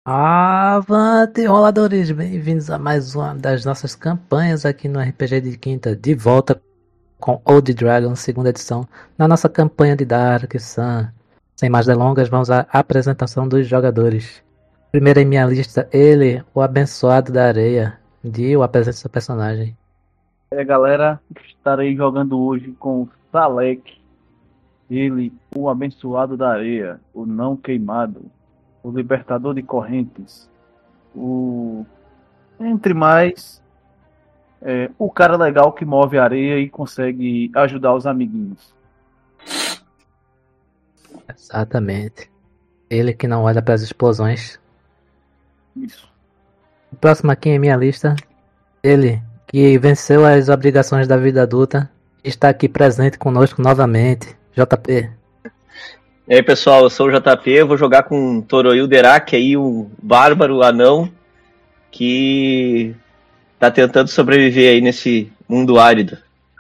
Avante, roladores! Bem-vindos a mais uma das nossas campanhas aqui no RPG de Quinta, de volta com Old Dragon, segunda edição, na nossa campanha de Dark Sun. Sem mais delongas, vamos à apresentação dos jogadores. Primeiro em minha lista, ele, o abençoado da areia. Dio, apresenta seu personagem. Galera, estarei jogando hoje com o Salek, ele, o abençoado da areia, o não queimado, o libertador de correntes, entre mais, o cara legal que move a areia e consegue ajudar os amiguinhos. Exatamente. Ele que não olha para as explosões. Isso. O próximo aqui em minha lista, ele que venceu as obrigações da vida adulta, está aqui presente conosco novamente, JP. E aí, pessoal, eu sou o JP, eu vou jogar com o Toroil Derak, aí, um bárbaro anão que tá tentando sobreviver aí nesse mundo árido.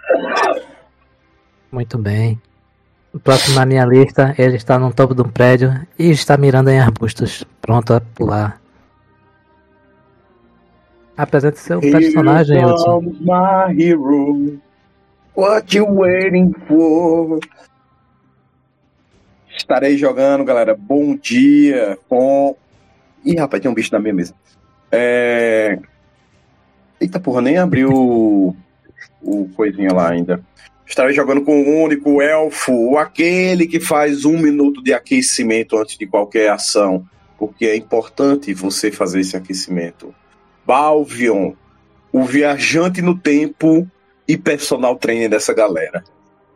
Muito bem. O próximo na minha lista, ele está no topo de um prédio e está mirando em arbustos, pronto a pular. Apresente seu personagem, Here Hudson. comes my hero. What you waiting for? Estarei jogando, galera. Bom dia com... Ih, rapaz, tem um bicho na minha mesa. Eita porra, nem abriu o coisinha lá ainda. Estarei jogando com o único elfo, aquele que faz 1 minuto de aquecimento antes de qualquer ação, porque é importante você fazer esse aquecimento. Balvion, o viajante no tempo e personal trainer dessa galera.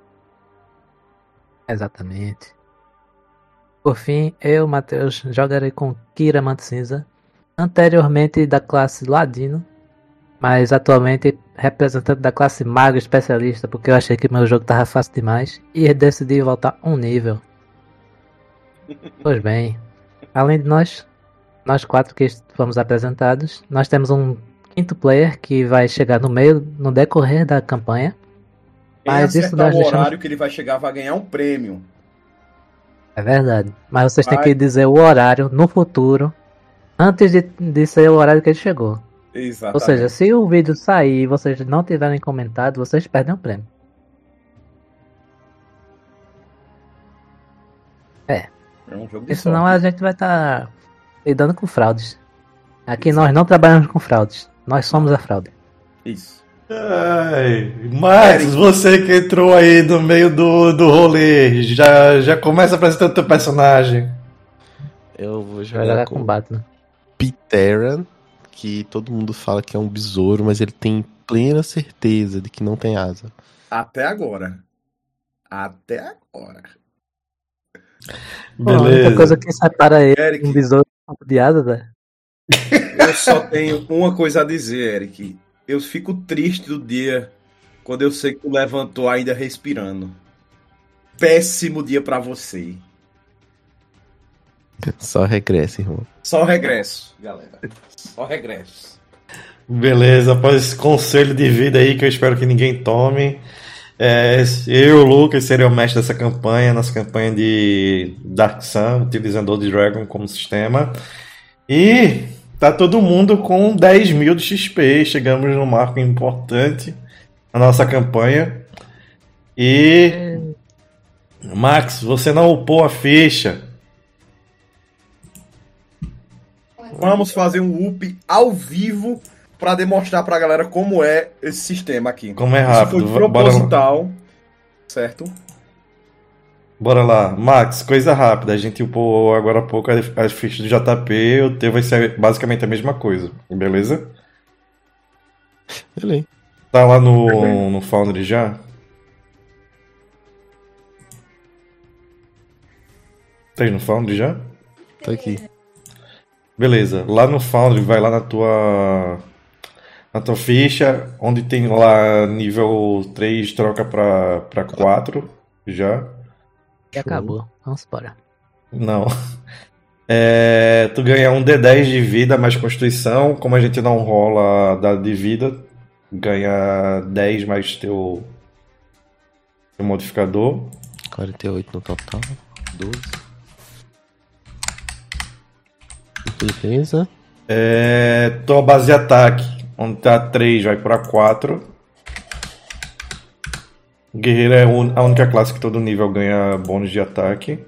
Exatamente. Por fim, eu, Matheus, jogarei com Kira Cinza, anteriormente da classe Ladino, mas atualmente representante da classe Mago Especialista, porque eu achei que meu jogo tava fácil demais e decidi voltar um nível. Pois bem, além de nós 4 que fomos apresentados, nós temos um quinto player que vai chegar no decorrer da campanha. Mas Quem isso acertar nós o deixamos... horário que ele vai chegar vai ganhar um prêmio. É verdade, mas vocês têm que dizer o horário no futuro, antes de ser o horário que ele chegou. Exatamente. Ou seja, se o vídeo sair e vocês não tiverem comentado, vocês perdem o prêmio. É um jogo de Porque senão sorte. a gente vai estar lidando com fraudes. Aqui nós não trabalhamos com fraudes, nós somos a fraude. Isso. Ai, Max, você que entrou aí no meio do rolê, já começa apresentando teu personagem. Eu vou Vai jogar jogar com com Batman. Piteran, que todo mundo fala que é um besouro, mas ele tem plena certeza de que não tem asa. Até agora. Pô, a única coisa Beleza. que separa ele Eric. de um besouro de asa, velho. Eu só tenho uma coisa a dizer, Eric. Eu fico triste do dia quando eu sei que tu levantou ainda respirando. Péssimo dia pra você. Só regressa, irmão. Só regresso, galera. Só regresso. Beleza, após esse conselho de vida aí que eu espero que ninguém tome. Eu, Lucas, seria o mestre dessa campanha, nossa campanha de Dark Sun, utilizando Old Dragon como sistema. E tá todo mundo com 10 mil de XP. Chegamos num marco importante na nossa campanha. E Max, você não upou a ficha. Vamos fazer um up ao vivo pra demonstrar pra galera como é esse sistema aqui. Como é Isso rápido. foi proposital, certo? Bora lá. Max, coisa rápida. A gente upou agora há pouco as fichas do JP. O teu vai ser basicamente a mesma coisa. Beleza? Beleza. Tá lá no Foundry já? Tá aí no Foundry já? Tô aqui. Beleza. Lá no Foundry, vai lá na tua ficha, onde tem lá nível 3, troca pra 4 já. E acabou. Vamos embora. Não. Tu ganha um D10 de vida mais Constituição. Como a gente não rola dado de vida, ganha 10 mais teu modificador. 48 no total. 12. Beleza. Tua base de ataque, onde tá 3, vai pra 4. Guerreiro é a única classe que todo nível ganha bônus de ataque.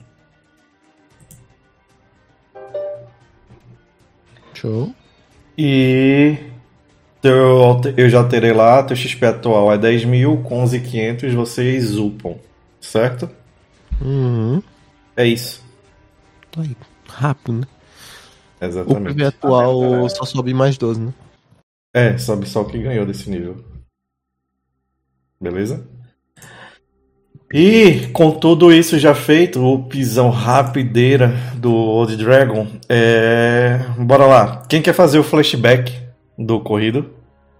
Show. E eu já terei lá, teu XP atual é 10.000, com 11.500 vocês upam, certo? Uhum. É isso. Aí, rápido, né? O Exatamente. PV atual só sobe mais 12, né? Sobe só o que ganhou desse nível. Beleza? E com tudo isso já feito, o pisão rapideira do Old Dragon, bora lá. Quem quer fazer o flashback do corrido?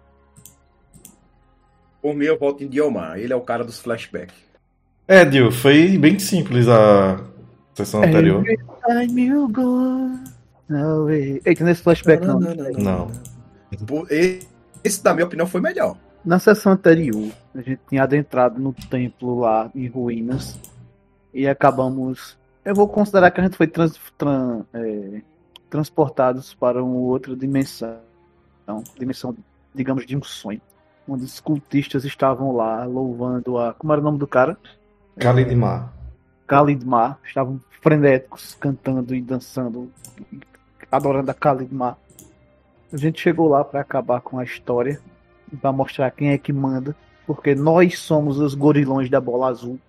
Por mim, eu voto em Diomar. Ele é o cara dos flashbacks. Dio, foi bem simples a sessão anterior. Eita, nesse flashback não. Não. Esse, na minha opinião, foi melhor. Na sessão anterior, a gente tinha adentrado no templo lá em ruínas e acabamos. Eu vou considerar que a gente foi transportados para uma outra dimensão. Dimensão, digamos, de um sonho. Onde os cultistas estavam lá louvando a. Como era o nome do cara? Khalidmar. Khalidmar. Estavam frenéticos, cantando e dançando, adorando a Khalidmar. A gente chegou lá para acabar com a história, para mostrar quem é que manda, porque nós somos os gorilões da bola azul.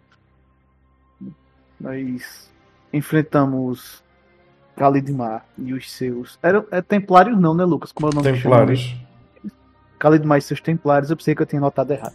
Nós enfrentamos Khalidmar e os seus. Templários não, né, Lucas? Como é o nome? Templários. Khalidmar e seus templários, eu pensei que eu tinha notado errado.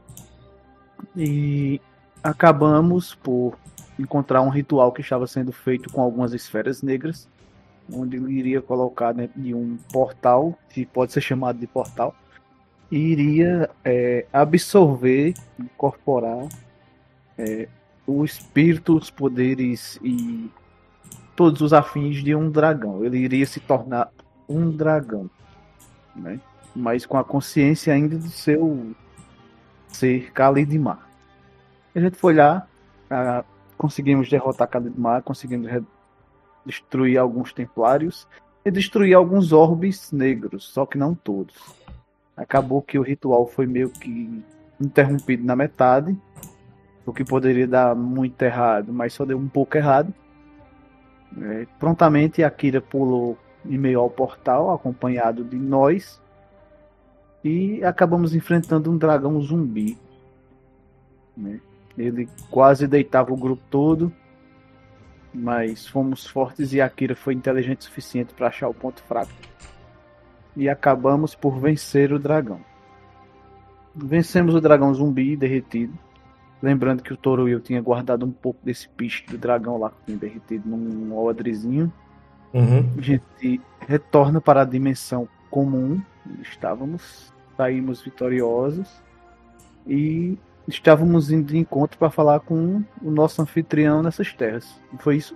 E acabamos por encontrar um ritual que estava sendo feito com algumas esferas negras, onde ele iria colocar dentro de um portal, que pode ser chamado de portal, e iria absorver, incorporar o espírito, os poderes e todos os afins de um dragão. Ele iria se tornar um dragão, né? Mas com a consciência ainda do seu ser Khalidmar. A gente foi lá, conseguimos derrotar Khalidmar, conseguimos destruir alguns templários e destruir alguns orbes negros, só que não todos. Acabou que o ritual foi meio que interrompido na metade, o que poderia dar muito errado, mas só deu um pouco errado. Prontamente Akira pulou em meio ao portal, acompanhado de nós, e acabamos enfrentando um dragão zumbi, né? Ele quase deitava o grupo todo, mas fomos fortes e Akira foi inteligente o suficiente para achar o ponto fraco. E acabamos por vencer o dragão. Vencemos o dragão zumbi derretido. Lembrando que o Toruil tinha guardado um pouco desse piche do dragão lá que tinha derretido num odrezinho. Uhum. A gente retorna para a dimensão comum. Saímos vitoriosos. E estávamos indo de encontro para falar com o nosso anfitrião nessas terras. Não foi isso?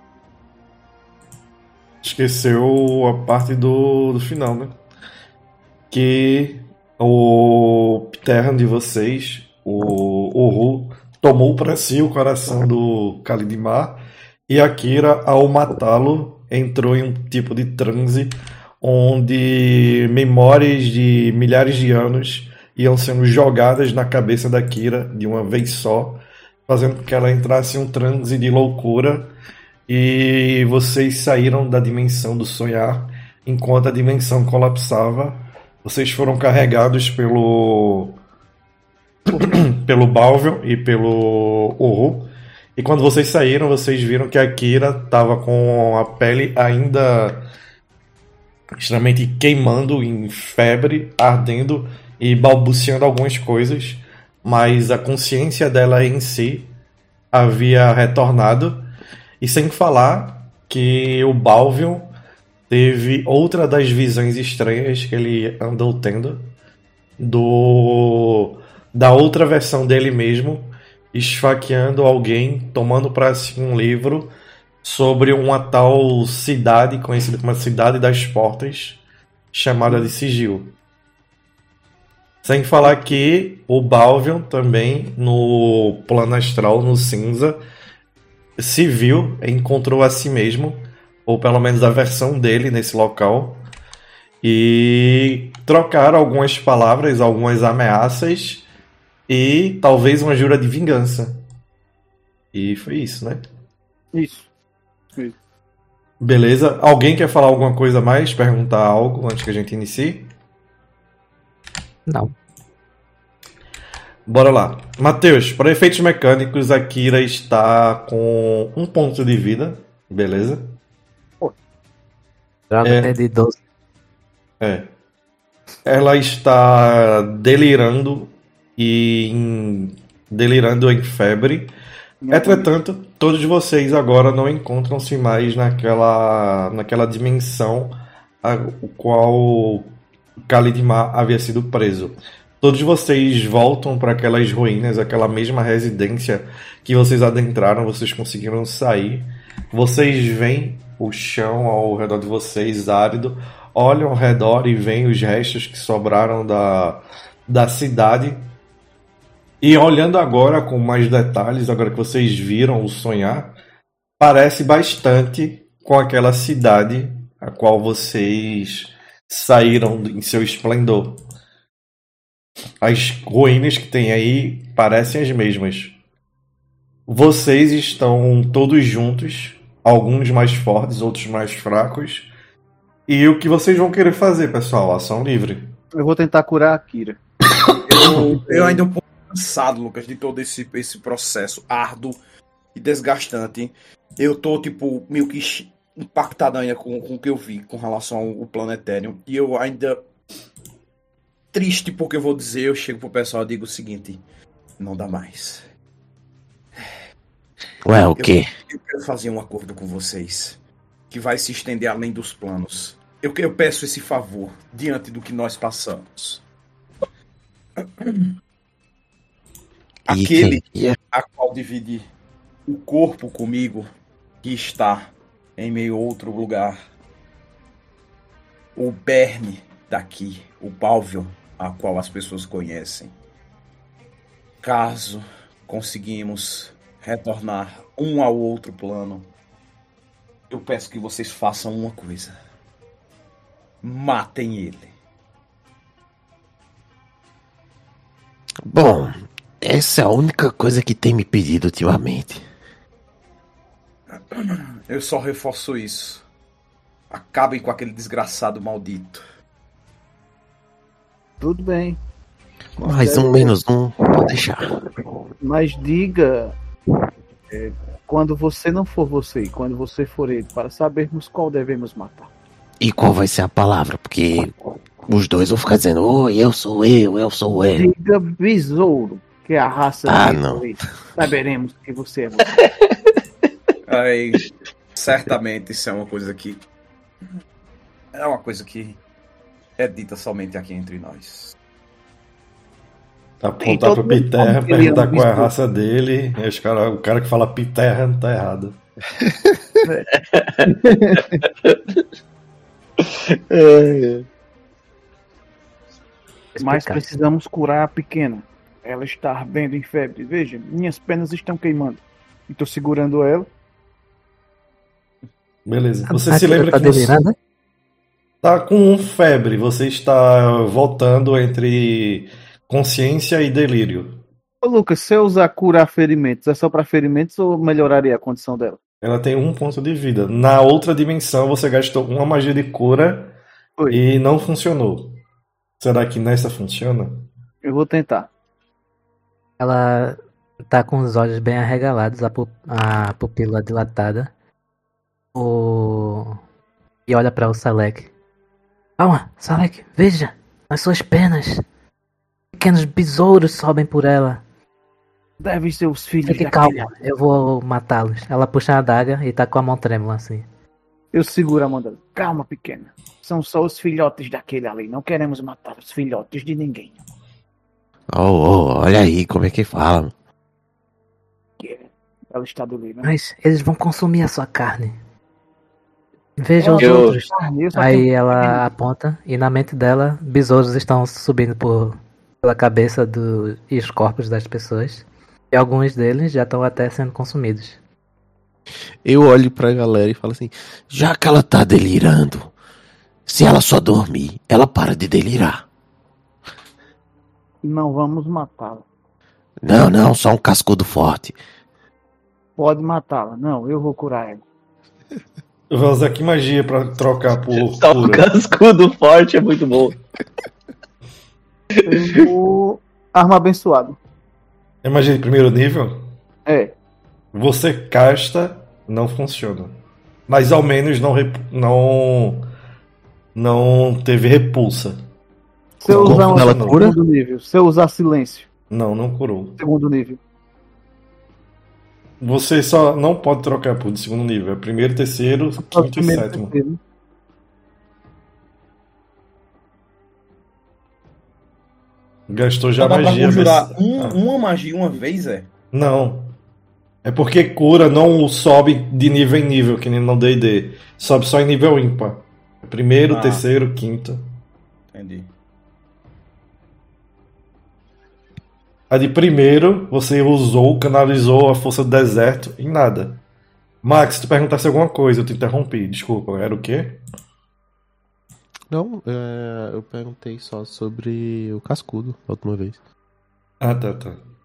Esqueceu a parte do final, né? Que o terra de vocês, o Ru, tomou para si o coração do Khalidmar e Akira, ao matá-lo, entrou em um tipo de transe onde memórias de milhares de anos iam sendo jogadas na cabeça da Akira de uma vez só, fazendo com que ela entrasse em um transe de loucura, e vocês saíram da dimensão do sonhar enquanto a dimensão colapsava. Vocês foram carregados pelo Balvion e pelo Uru. E quando vocês saíram, vocês viram que a Akira estava com a pele ainda extremamente queimando, em febre, ardendo e balbuciando algumas coisas. Mas a consciência dela em si havia retornado. E sem falar que o Balvion teve outra das visões estranhas que ele andou tendo da outra versão dele mesmo, esfaqueando alguém, tomando para si um livro sobre uma tal cidade conhecida como a Cidade das Portas, chamada de Sigil. Sem falar que o Balvion também, no plano astral, no cinza, se viu, encontrou a si mesmo ou pelo menos a versão dele nesse local, e trocar algumas palavras, algumas ameaças e talvez uma jura de vingança. E foi isso, né? Isso. Beleza. Alguém quer falar alguma coisa a mais? Perguntar algo antes que a gente inicie? Não. Bora lá. Matheus, para efeitos mecânicos, a Kira está com 1 ponto de vida. Beleza? Joga perdi 12. Ela está delirando delirando em febre. Entretanto, todos vocês agora não encontram-se mais naquela dimensão o qual Khalidmar havia sido preso. Todos vocês voltam para aquelas ruínas, aquela mesma residência que vocês adentraram, vocês conseguiram sair. Vocês veem o chão ao redor de vocês árido, olham ao redor e veem os restos que sobraram da cidade. E olhando agora com mais detalhes, agora que vocês viram o sonhar, parece bastante com aquela cidade a qual vocês saíram em seu esplendor. As ruínas que tem aí parecem as mesmas. Vocês estão todos juntos, alguns mais fortes, outros mais fracos. E o que vocês vão querer fazer, pessoal? Ação livre. Eu vou tentar curar a Kira. Eu ainda um pouco cansado, Lucas, de todo esse processo árduo e desgastante. Eu tô, tipo, meio que impactado ainda com o que eu vi com relação ao planetário. E eu ainda... triste porque eu vou dizer, eu chego pro pessoal e digo o seguinte: não dá mais. Ué, o quê? Eu quero fazer um acordo com vocês que vai se estender além dos planos. Eu peço esse favor diante do que nós passamos. Aquele a qual divide o corpo comigo, que está em meio a outro lugar. O Berne daqui, o Balvion, a qual as pessoas conhecem. Caso conseguimos retornar um ao outro plano, eu peço que vocês façam uma coisa: matem ele. Bom, essa é a única coisa que tem me pedido ultimamente. Eu só reforço isso. Acabem com aquele desgraçado maldito. Tudo bem. Mais um, menos um, pode deixar. Mas diga quando você não for você e quando você for ele, para sabermos qual devemos matar. E qual vai ser a palavra? Porque os dois vão ficar dizendo: oi, eu sou ele. Diga besouro, que é a raça não. Saberemos que você é você. Aí, certamente isso é uma coisa que... é uma coisa que é dita somente aqui entre nós. Apontar pro Piterra, perguntar qual é a raça dele. E o cara que fala Piterra não tá errado. Mas precisamos curar a pequena. Ela está ardendo em febre. Veja, minhas pernas estão queimando. Estou segurando ela. Beleza. Você se lembra tá que você delirando? tá com febre. Você está voltando entre consciência e delírio. Ô, Lucas, se eu usar curar ferimentos, é só para ferimentos ou melhoraria a condição dela? Ela tem 1 ponto de vida. Na outra dimensão você gastou uma magia de cura e não funcionou. Será que nessa funciona? Eu vou tentar. Ela tá com os olhos bem arregalados, a pupila dilatada. E olha para o Salek. Calma, Salek, veja, nas suas pernas. Pequenos besouros sobem por ela. Devem ser os filhos Fique calma, eu vou matá-los. Ela puxa a adaga e tá com a mão trêmula assim. Eu seguro a mão dela. Calma, pequena. São só os filhotes daquele ali. Não queremos matar os filhotes de ninguém. Olha aí como é que fala. Ela está delirando. Mas eles vão consumir a sua carne. Veja os Eu- outros. Aí ela aponta e na mente dela, besouros estão subindo pela cabeça e os corpos das pessoas. E alguns deles já estão até sendo consumidos. Eu olho pra galera e falo assim: já que ela tá delirando, se ela só dormir, ela para de delirar. Não vamos matá-la. Não, só um cascudo forte. Pode matá-la. Não, eu vou curar ela. Eu vou usar aqui magia pra trocar por Só o cura. cascudo forte é muito bom. Eu vou... Arma abençoada. É magia de primeiro nível? É. Você casta, não funciona. Mas ao menos não teve repulsa. Se eu usar Como ela cura? segundo nível. Se eu usar silêncio. Não curou. Segundo nível. Você só não pode trocar por de segundo nível. É primeiro, terceiro, Só quinto e primeiro, sétimo. terceiro. Gastou já Só dá pra magia. conjurar mas- uma magia uma vez, é? Não. É porque cura não sobe de nível em nível, que nem no D&D. Sobe só em nível ímpar. Primeiro, Ah. terceiro, quinto. Entendi. A de primeiro, você usou, canalizou a força do deserto em nada. Max, se tu perguntasse alguma coisa, eu te interrompi. Desculpa, era o quê? Não, eu perguntei só sobre o cascudo da última vez. Ah, tá.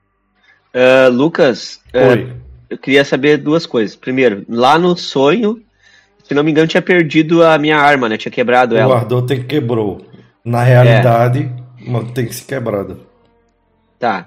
Lucas, Oi. eu queria saber duas coisas. Primeiro, lá no sonho, se não me engano, tinha perdido a minha arma, né? Tinha quebrado O ela. guardou tem que quebrou. Na realidade, tem que se quebrado. Tá.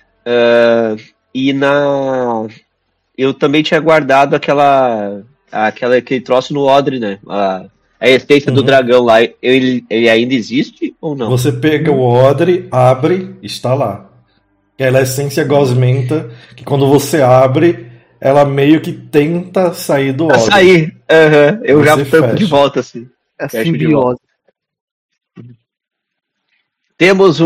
E eu também tinha guardado aquele troço no odre, né? A essência do dragão lá. Ele ainda existe ou não? Você pega o odre, abre, está lá. Ela é essência gosmenta, que quando você abre, ela meio que tenta sair do odre. Sair. Eu já Você tampo de fecha. volta, assim. É Fecha de simbiose. Temos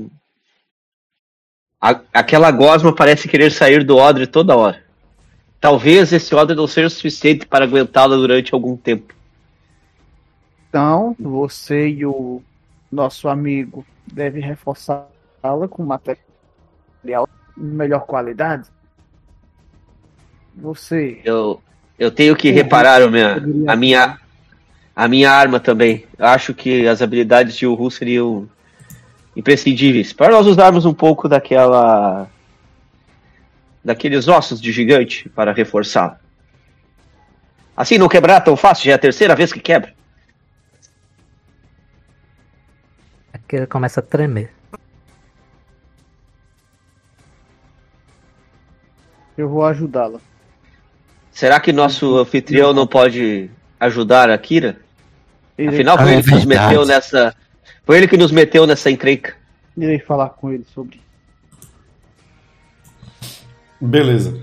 aquela gosma parece querer sair do odre toda hora. Talvez esse odre não seja o suficiente para aguentá-la durante algum tempo. Então, você e o nosso amigo devem reforçá-la com material de melhor qualidade. Você... Eu tenho que reparar a minha arma também. Acho que as habilidades de Uhu seriam imprescindíveis para nós usarmos um pouco daqueles ossos de gigante para reforçá-la. Assim não quebrar tão fácil, já é a terceira vez que quebra. É que ele começa a tremer. Eu vou ajudá-la. Será que nosso anfitrião não pode ajudar a Kira? Afinal, foi é ele que nos verdade. meteu nessa. Foi ele que nos meteu nessa encrenca. Irei falar com ele sobre isso. Beleza.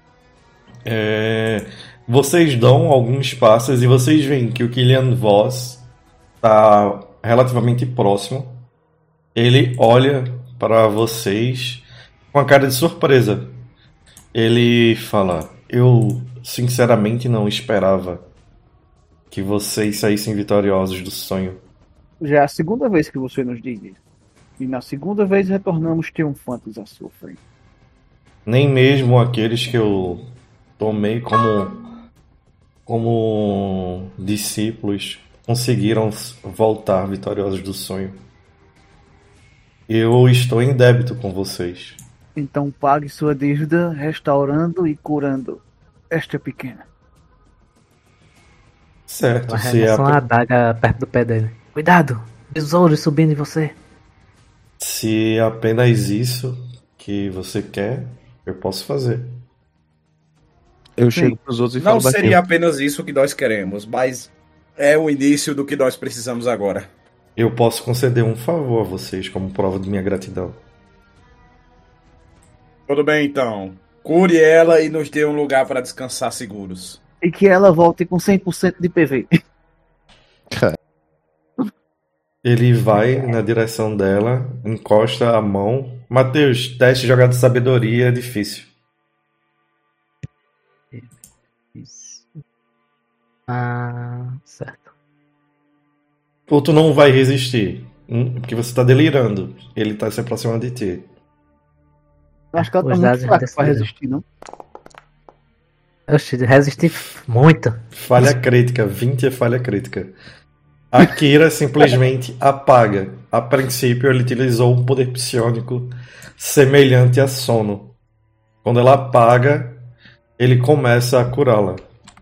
Vocês dão alguns passos e vocês veem que o Killian Voss está relativamente próximo. Ele olha para vocês com a cara de surpresa. Ele fala: eu sinceramente não esperava que vocês saíssem vitoriosos do sonho. Já é a segunda vez que você nos diz isso. E na segunda vez retornamos triunfantes à sua frente. Nem mesmo aqueles que eu tomei como discípulos conseguiram voltar vitoriosos do sonho. Eu estou em débito com vocês. Então pague sua dívida restaurando e curando esta pequena. Certo, Ela se é arremessa uma adaga perto do pé dele. Cuidado! Besouro subindo em você. se é apenas isso que você quer, eu posso fazer. Eu chego pros outros e Não falo seria baixinho. apenas isso que nós queremos, mas é o início do que nós precisamos agora. Eu posso conceder um favor a vocês como prova de minha gratidão. Tudo bem, então. Cure ela e nos dê um lugar para descansar seguros. E que ela volte com 100% de PV. Ele vai na direção dela, encosta a mão. Matheus, teste jogado de sabedoria é difícil. Isso. Certo. Ou tu não vai resistir, porque você tá delirando. Ele tá se aproximando de ti. Acho que ela tá Os muito dados fraca pra decidiram. resistir, não? Oxi, resisti muito. Falha crítica, 20 é falha crítica. A Kira simplesmente apaga. A princípio, ele utilizou um poder psiônico semelhante a sono. Quando ela apaga, ele começa a curá-la.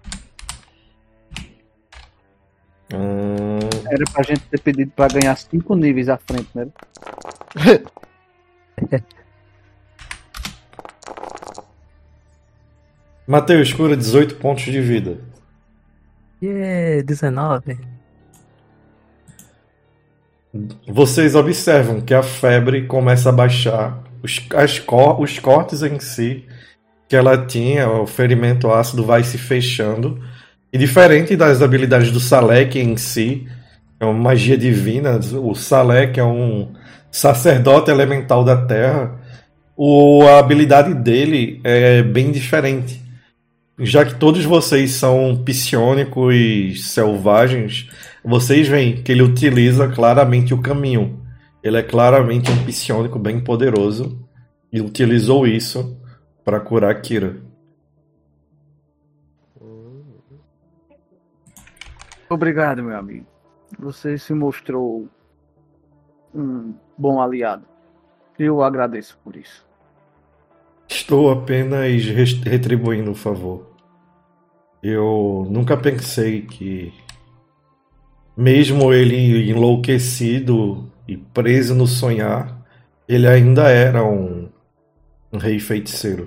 Era pra gente ter pedido pra ganhar 5 níveis à frente, né? Matheus, cura 18 pontos de vida. 19. Vocês observam que a febre começa a baixar. Os cortes em si que ela tinha, o ferimento ácido vai se fechando. E diferente das habilidades do Salek em si, é uma magia divina, o Salek é um sacerdote elemental da Terra, a habilidade dele é bem diferente. Já que todos vocês são psiônicos e selvagens, vocês veem que ele utiliza claramente o caminho. Ele é claramente um psiônico bem poderoso e utilizou isso para curar Kira. Obrigado, meu amigo. Você se mostrou um bom aliado. Eu agradeço por isso. Estou apenas retribuindo o favor. Eu nunca pensei que, mesmo ele enlouquecido e preso no sonhar, ele ainda era um rei feiticeiro.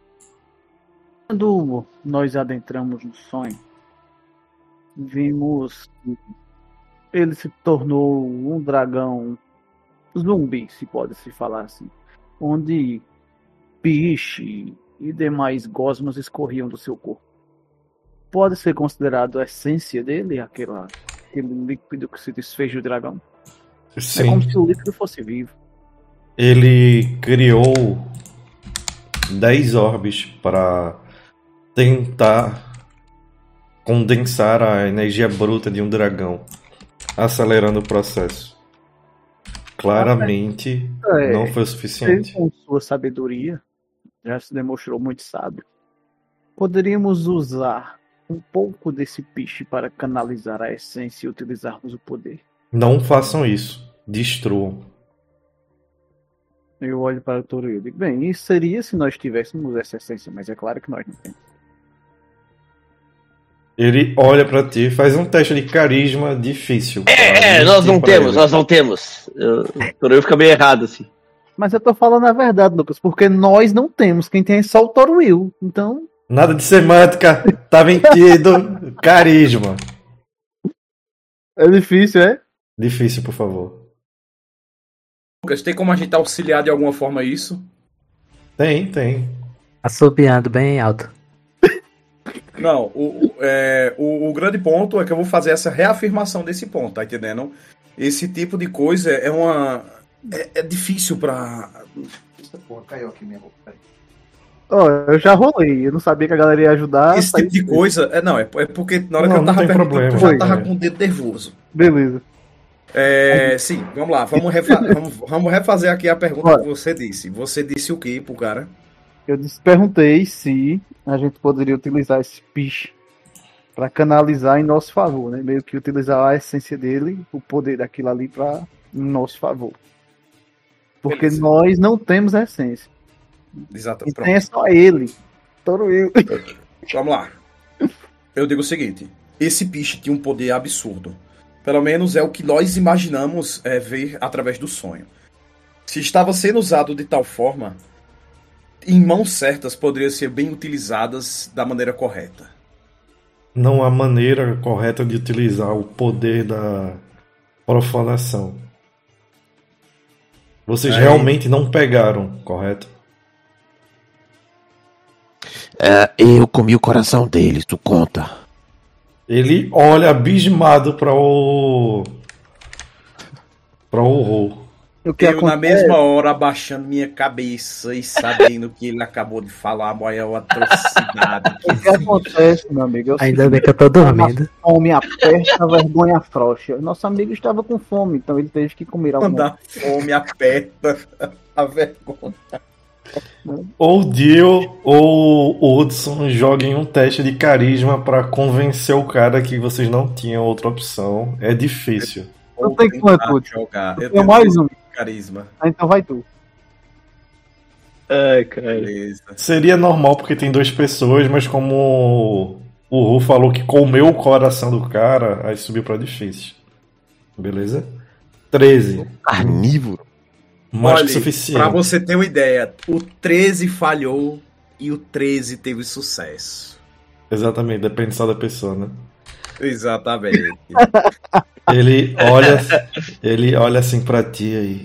Quando nós adentramos no sonho, vimos que ele se tornou um dragão zumbi, se pode se falar assim, onde piche e demais gosmas escorriam do seu corpo. Pode ser considerado a essência dele, aquele líquido que se desfez do dragão? Sim. É como se o líquido fosse vivo. Ele criou 10 orbes para tentar condensar a energia bruta de um dragão, acelerando o processo. Claramente não foi o suficiente. Ele, com sua sabedoria, já se demonstrou muito sábio. Poderíamos usar um pouco desse piche para canalizar a essência e utilizarmos o poder. Não façam isso. Destruam. Eu olho para o Toru e digo, bem, isso seria se nós tivéssemos essa essência, mas é claro que nós não temos. Ele olha pra ti, faz um teste de carisma difícil. Nós não temos. O Toru fica meio errado, assim. Mas eu tô falando a verdade, Lucas, porque nós não temos. Quem tem é só o Toruil. Então. Nada de semântica, tá mentido. Carisma. É difícil, é? Difícil, por favor. Lucas, tem como a gente auxiliar de alguma forma isso? Tem. Assobiando bem alto. Não, o grande ponto é que eu vou fazer essa reafirmação desse ponto, tá entendendo? Esse tipo de coisa é difícil pra... Essa porra caiu aqui minha roupa. Eu já rolei, eu não sabia que a galera ia ajudar. Esse tipo de coisa... É porque na hora que eu tava perguntando, eu já tava com o dedo nervoso. Beleza. Sim, vamos lá, vamos refazer aqui a pergunta que você disse. Você disse o que pro cara? Eu perguntei se a gente poderia utilizar esse piche para canalizar em nosso favor, né? Meio que utilizar a essência dele, o poder daquilo ali para em nosso favor. Porque beleza, nós não temos a essência. Exato. E tem só ele. Toruil. Vamos lá. Eu digo o seguinte: esse piche tinha um poder absurdo. Pelo menos é o que nós imaginamos ver através do sonho. Se estava sendo usado de tal forma, em mãos certas poderiam ser bem utilizadas da maneira correta. Não há maneira correta de utilizar o poder da profanação. Vocês realmente não pegaram, correto? Eu comi o coração deles, tu conta. Ele olha abismado para o Ro. Eu na mesma hora abaixando minha cabeça e sabendo que ele acabou de falar a maior atrocidade. O que acontece, meu amigo? Ainda bem que eu tô dormindo. A fome aperta, a vergonha afrouxa. Nosso amigo estava com fome, então ele teve que comer alguma coisa. A fome aperta, a vergonha. Ou o Dio ou o Hudson joguem um teste de carisma pra convencer o cara que vocês não tinham outra opção. É difícil. Eu tenho quanto? Jogar. Eu tenho mais um. Carisma. Ah, então vai tu. Ai, cara. Beleza. Seria normal porque tem 2 pessoas, mas como o Ru falou que comeu o coração do cara, aí subiu pra difícil. Beleza? 13. Carnívoro. Mais que Olha, suficiente. pra você ter uma ideia, o 13 falhou e o 13 teve sucesso. Exatamente, depende só da pessoa, né? Exatamente. Ele olha assim pra ti aí.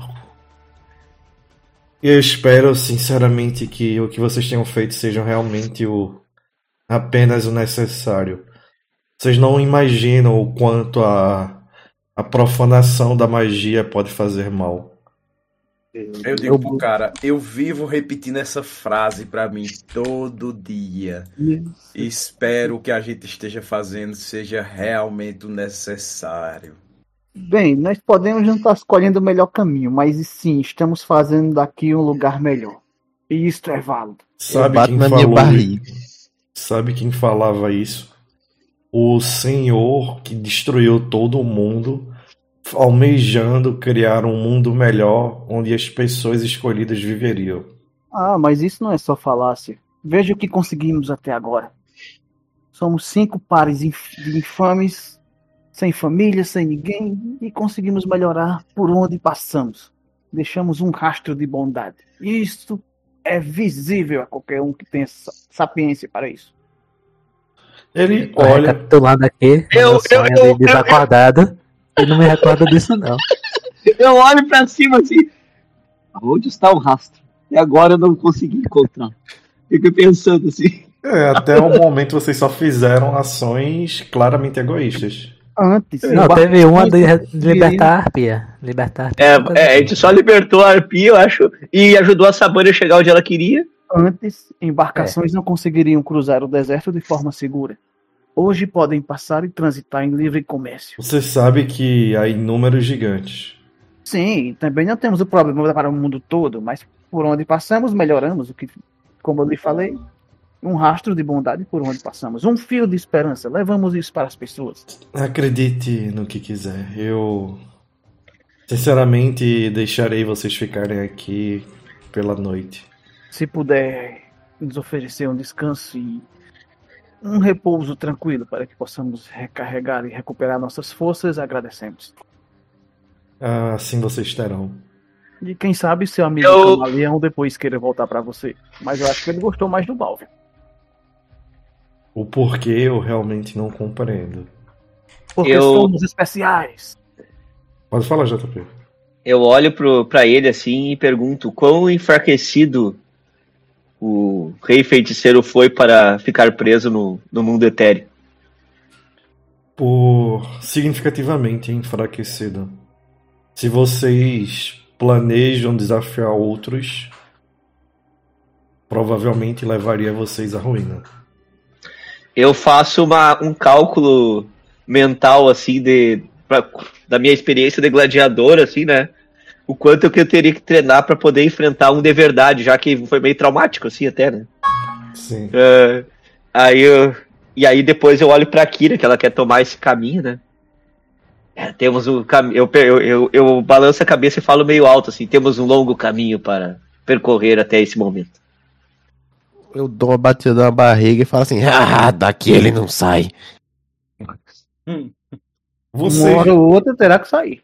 Eu espero sinceramente que o que vocês tenham feito seja realmente apenas o necessário. Vocês não imaginam o quanto a profanação da magia pode fazer mal. Eu digo pro cara, eu vivo repetindo essa frase pra mim todo dia. Espero que o que a gente esteja fazendo seja realmente o necessário. Bem, nós podemos não estar escolhendo o melhor caminho, mas sim, estamos fazendo daqui um lugar melhor. E isto é válido. Sabe bato quem na minha falou? barriga. Sabe quem falava isso? O Senhor que destruiu todo mundo, almejando criar um mundo melhor onde as pessoas escolhidas viveriam. Ah, mas isso não é só falácia. Veja o que conseguimos até agora. Somos 5 pares de infames, sem família, sem ninguém, e conseguimos melhorar por onde passamos. Deixamos um rastro de bondade. Isto é visível a qualquer um que tenha sapiência para isso. Ele Tô olha, recapitulando aqui, meu sonho de desacordado. Eu não me recordo disso, não. Eu olho pra cima assim. Onde está o rastro? E agora eu não consegui encontrar. Fico pensando assim. até o momento vocês só fizeram ações claramente egoístas. Antes, Não, teve uma de libertar a arpia. Libertar a arpia. A gente só libertou a arpia, eu acho, e ajudou a Sabrina a chegar onde ela queria. Antes, embarcações não conseguiriam cruzar o deserto de forma segura. Hoje podem passar e transitar em livre comércio. Você sabe que há inúmeros gigantes. Sim, também não temos o problema para o mundo todo, mas por onde passamos, melhoramos. O que, como eu lhe falei, um rastro de bondade por onde passamos. Um fio de esperança. Levamos isso para as pessoas. Acredite no que quiser. Eu, sinceramente, deixarei vocês ficarem aqui pela noite. Se puder nos oferecer um descanso e um repouso tranquilo para que possamos recarregar e recuperar nossas forças, agradecemos. Assim vocês terão. E quem sabe seu amigo Camaleão depois queira voltar para você. Mas eu acho que ele gostou mais do Balvin. O porquê eu realmente não compreendo. Porque somos especiais. Pode falar, JP. Eu olho pra ele assim e pergunto quão enfraquecido o rei feiticeiro foi para ficar preso no mundo etéreo. Por significativamente enfraquecido. Se vocês planejam desafiar outros, provavelmente levaria vocês à ruína. Eu faço um cálculo mental assim da minha experiência de gladiador, assim, né? O quanto eu teria que treinar para poder enfrentar um de verdade, já que foi meio traumático, assim, até, né? Sim. E aí depois eu olho pra Kira, que ela quer tomar esse caminho, né? Temos um caminho. Eu balanço a cabeça e falo meio alto, assim, temos um longo caminho para percorrer até esse momento. Eu dou uma batida na barriga e falo assim, daqui ele não sai. Uma hora ou outra terá que sair.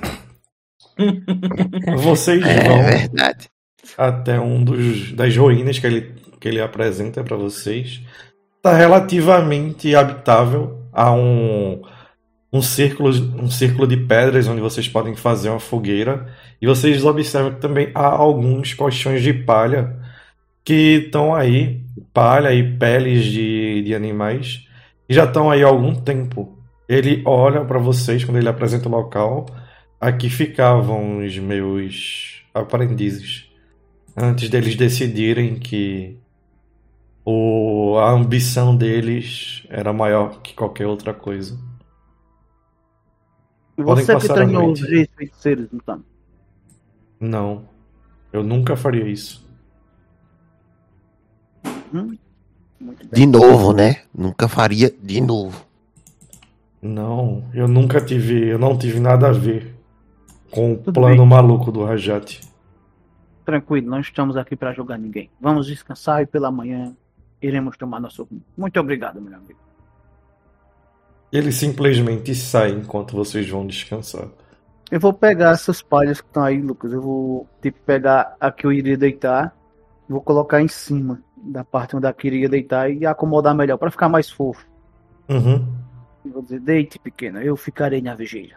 Vocês É vão verdade. até das ruínas que ele apresenta para vocês. Está relativamente habitável. Há um círculo de pedras onde vocês podem fazer uma fogueira. E vocês observam que também há alguns colchões de palha que estão aí, palha e peles de animais, e já estão aí há algum tempo. Ele olha para vocês quando ele apresenta o local. Aqui ficavam os meus aprendizes, antes deles decidirem que a ambição deles era maior que qualquer outra coisa. Podem Você que passar a treinou noite. os reis feiticeiros, então. Não, eu nunca faria isso. Muito bem. De novo, né? Nunca faria de novo. Não, eu não tive nada a ver com o Tudo plano bem. maluco do Rajat. Tranquilo, não estamos aqui para julgar ninguém. Vamos descansar e pela manhã iremos tomar nosso rumo. Muito obrigado, meu amigo. Ele simplesmente sai enquanto vocês vão descansar. Eu vou pegar essas palhas que estão aí, Lucas. Eu vou pegar a que eu iria deitar, vou colocar em cima da parte onde a Kira ia deitar e acomodar melhor para ficar mais fofo. Uhum. E vou dizer, deite, pequena, eu ficarei na vigília.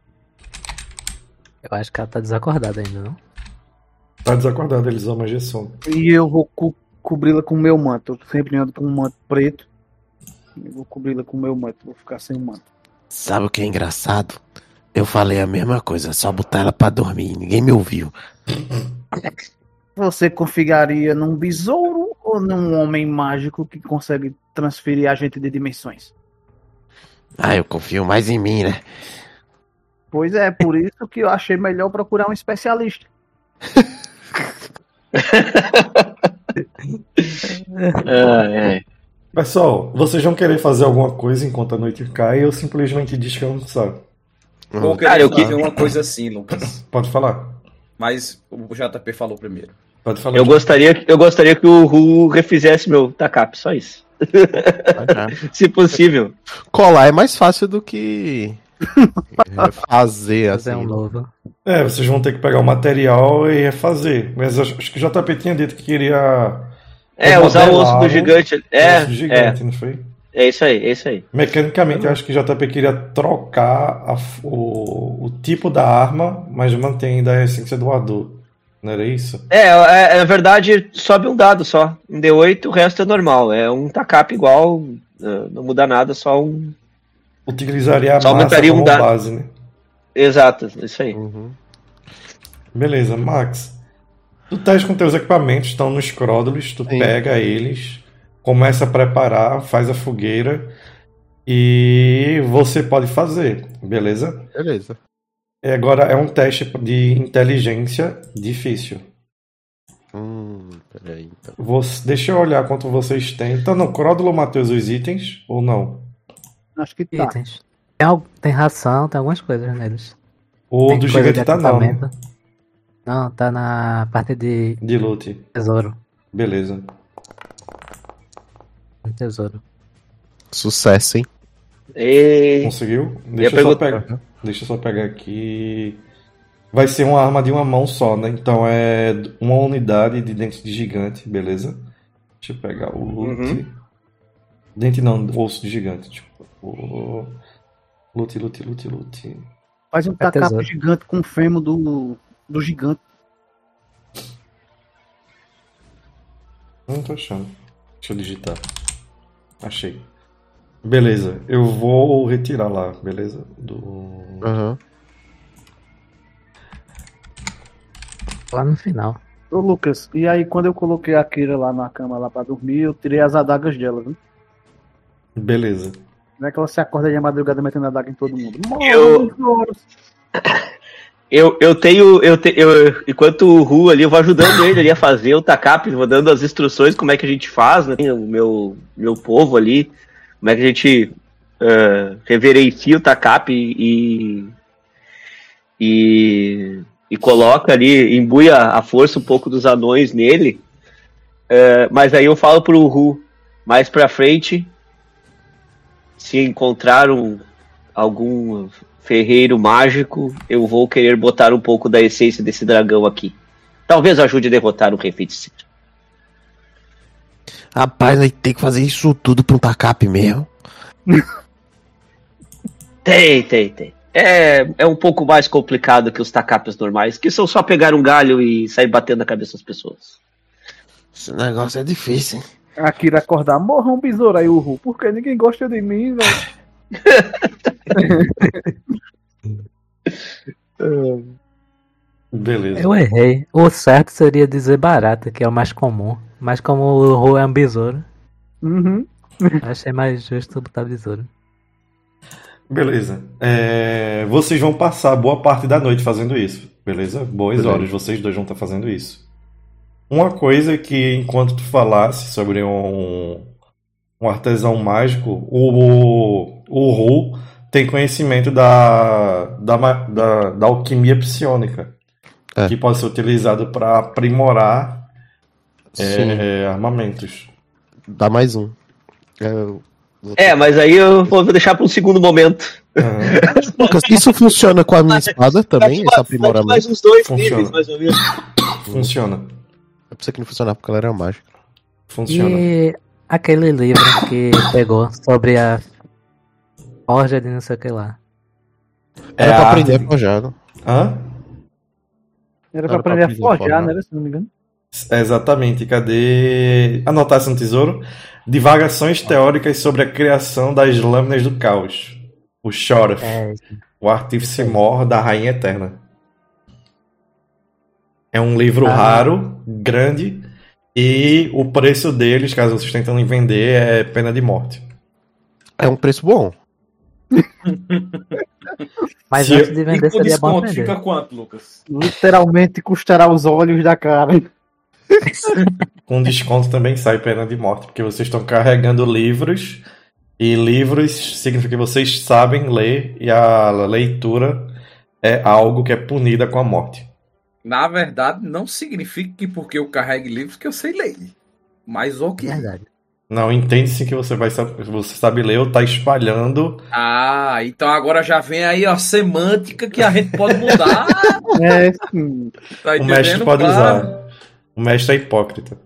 Eu acho que ela tá desacordada ainda, não? Tá desacordado, eles amam de sono. E eu vou cobri-la com o meu manto. Eu sempre ando com um manto preto. Eu vou cobri-la com o meu manto, vou ficar sem o manto. Sabe o que é engraçado? Eu falei a mesma coisa, só botar ela pra dormir. Ninguém me ouviu. Você confiaria num besouro ou num homem mágico que consegue transferir a gente de dimensões? Ah, eu confio mais em mim, né? Pois é, por isso que eu achei melhor procurar um especialista. Pessoal, vocês vão querer fazer alguma coisa enquanto a noite cai ou simplesmente descansar? Vou Cara, querer eu que- fazer uma coisa assim, Lucas. Pode falar. Mas o JP falou primeiro. Pode falar. Eu gostaria que o Ru refizesse meu TACAP, só isso. Se possível. Colar é mais fácil do que fazer Fazer assim. um novo. Vocês vão ter que pegar o material e refazer. Mas acho que o JP tinha dito que queria. Usar o osso do modelado, gigante. o osso do gigante, não foi? É isso aí. Mecanicamente, eu acho que o JP queria trocar o tipo da arma, mas mantém ainda a essência do Adu. Não era isso? Na verdade, sobe um dado só. Um D8, o resto é normal. É um TACAP igual, não muda nada, só um. Utilizaria a Só massa aumentaria um como dado. base, né? Exato, isso aí. Uhum. Beleza, Max. Tu estás com teus equipamentos, estão nos cródulos, tu Sim. pega eles, começa a preparar, faz a fogueira e você pode fazer, beleza? Beleza. Agora é um teste de inteligência difícil. Peraí, então. Deixa eu olhar quanto vocês têm. Tá no cródulo, Matheus, os itens ou não? Acho que tá. Itens. Tem ração, tem algumas coisas neles. O Tem do coisa gigante de tá não, né? equipamento. Não, tá na parte de De loot. tesouro. Beleza. Tesouro. Sucesso, hein? E... Conseguiu? ia perguntar. Deixa eu só pegar aqui. Vai ser uma arma de uma mão só, né? Então é uma unidade de dente de gigante, beleza? Deixa eu pegar o loot. Uhum. Dente não, osso de gigante. Tipo, loot. Faz um É tacape tesouro. gigante com o fêmur do gigante. Não tô achando. Deixa eu digitar. Achei. Beleza, eu vou retirar lá, beleza? Aham. Lá no final. Ô Lucas, e aí quando eu coloquei a Kira lá na cama lá pra dormir, eu tirei as adagas dela, viu? Beleza. Não é que ela se acorda de madrugada metendo adaga em todo mundo. Enquanto o Ru ali, eu vou ajudando ele ali a fazer o TACAP, vou dando as instruções como é que a gente faz, né? O meu povo ali, como é que a gente reverencia o TACAP e coloca ali, imbuia a força um pouco dos anões nele. Mas aí eu falo pro Ru, mais pra frente, se encontrar algum ferreiro mágico, eu vou querer botar um pouco da essência desse dragão aqui. Talvez ajude a derrotar o rei feiticeiro. Rapaz, aí tem que fazer isso tudo pra um tacape mesmo. Tem. É um pouco mais complicado que os tacapes normais, que são só pegar um galho e sair batendo na cabeça das pessoas. Esse negócio é difícil, hein? A Kira acordar, morra um besouro aí, o Ru, porque ninguém gosta de mim, velho. Beleza. Eu errei. O certo seria dizer barata, que é o mais comum. Mas como o Ru é um besouro, Uhum. achei mais justo botar besouro. Beleza. Vocês vão passar boa parte da noite fazendo isso, beleza? Boas Beleza. horas, vocês dois vão estar fazendo isso. Uma coisa que, enquanto tu falasse sobre um artesão mágico, o Ru tem conhecimento da alquimia psionica, É. que pode ser utilizado para aprimorar Sim, armamentos. dá mais um. Mas aí eu vou deixar para um segundo momento. Aham. Lucas, isso funciona com a minha espada também, esse Mais aprimoramento? uns 2 Funciona. níveis, mais ou menos. Funciona. Eu pensei que não funcionava porque ela era mágica. Funciona. E aquele livro que pegou sobre a forja de não sei o que lá. Era É pra a aprender arte- a forjar. Hã? Era pra Era pra aprender a aprender a forjar, forjar. né? Se não me engano. Exatamente. Cadê? Anotasse no tesouro. Divagações teóricas sobre a criação das lâminas do caos. O Shoref, É, o artífice mor da Rainha Eterna. É um livro raro, grande, e o preço deles, caso vocês tentem vender, é pena de morte. É um preço bom. mas Se antes eu- de E vender com seria bom desconto, aprender. fica quanto, Lucas? Literalmente custará os olhos da cara. Com desconto também sai pena de morte, porque vocês estão carregando livros, e livros significa que vocês sabem ler, e a leitura é algo que é punida com a morte. Na verdade, não significa que porque eu carregue livros que eu sei ler. Mas ok. Verdade. Não, entende-se que você sabe ler ou tá espalhando. Ah, então agora já vem aí a semântica que a gente pode mudar. É, sim. Tá O mestre entendendo? pode Pra- usar. O mestre é hipócrita.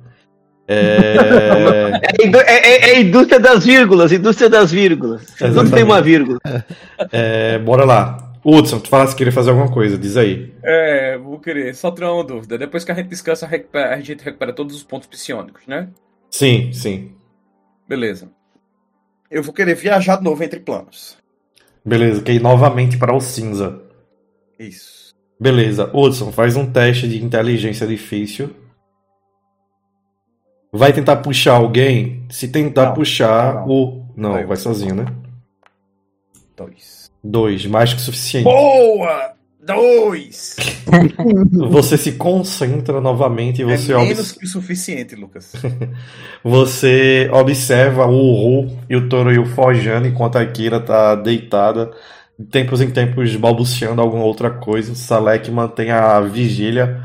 É a indústria das vírgulas, indústria das vírgulas. Tudo Exatamente. tem uma vírgula. Bora lá. Hudson, tu falasse que queria fazer alguma coisa, diz aí. Vou querer. Só tirar uma dúvida. Depois que a gente descansa, a gente recupera todos os pontos psionicos, né? Sim, sim. Beleza. Eu vou querer viajar de novo entre planos. Beleza, que ir novamente para o cinza. Isso. Beleza, Hudson, faz um teste de inteligência difícil. Vai tentar puxar alguém? Se tentar Não, puxar não. o. Não, Vai. vai sozinho, né? 2. 2, mais que suficiente. Boa! 2! Você se concentra novamente e você, É menos que o suficiente, Lucas. você observa o Ru e o Toroyu forjando enquanto a Kira tá deitada, de tempos em tempos balbuciando alguma outra coisa. O Salek mantém a vigília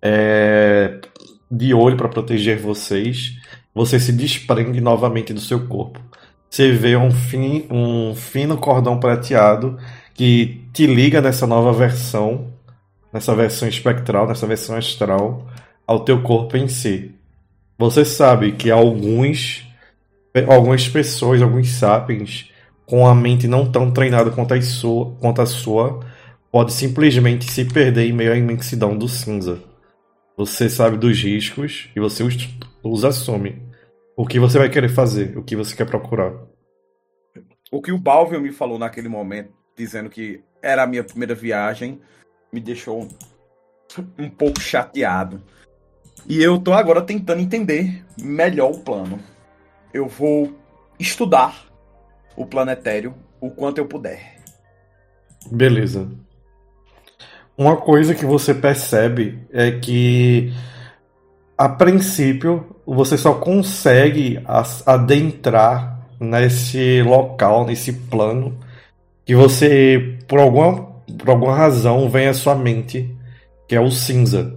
de olho para proteger vocês. Você se desprende novamente do seu corpo. Você vê um fino cordão prateado que te liga nessa nova versão, nessa versão espectral, nessa versão astral, ao teu corpo em si. Você sabe que algumas pessoas, alguns sapiens, com a mente não tão treinada quanto a sua, pode simplesmente se perder em meio à imensidão do cinza. Você sabe dos riscos e você os assume. O que você vai querer fazer? O que você quer procurar? O que o Balvin me falou naquele momento, dizendo que era a minha primeira viagem, me deixou um pouco chateado. E eu tô agora tentando entender melhor o plano. Eu vou estudar o planetério o quanto eu puder. Beleza. Uma coisa que você percebe é que, a princípio, você só consegue adentrar nesse local, nesse plano, que você, por alguma razão, vem à sua mente, que é o cinza.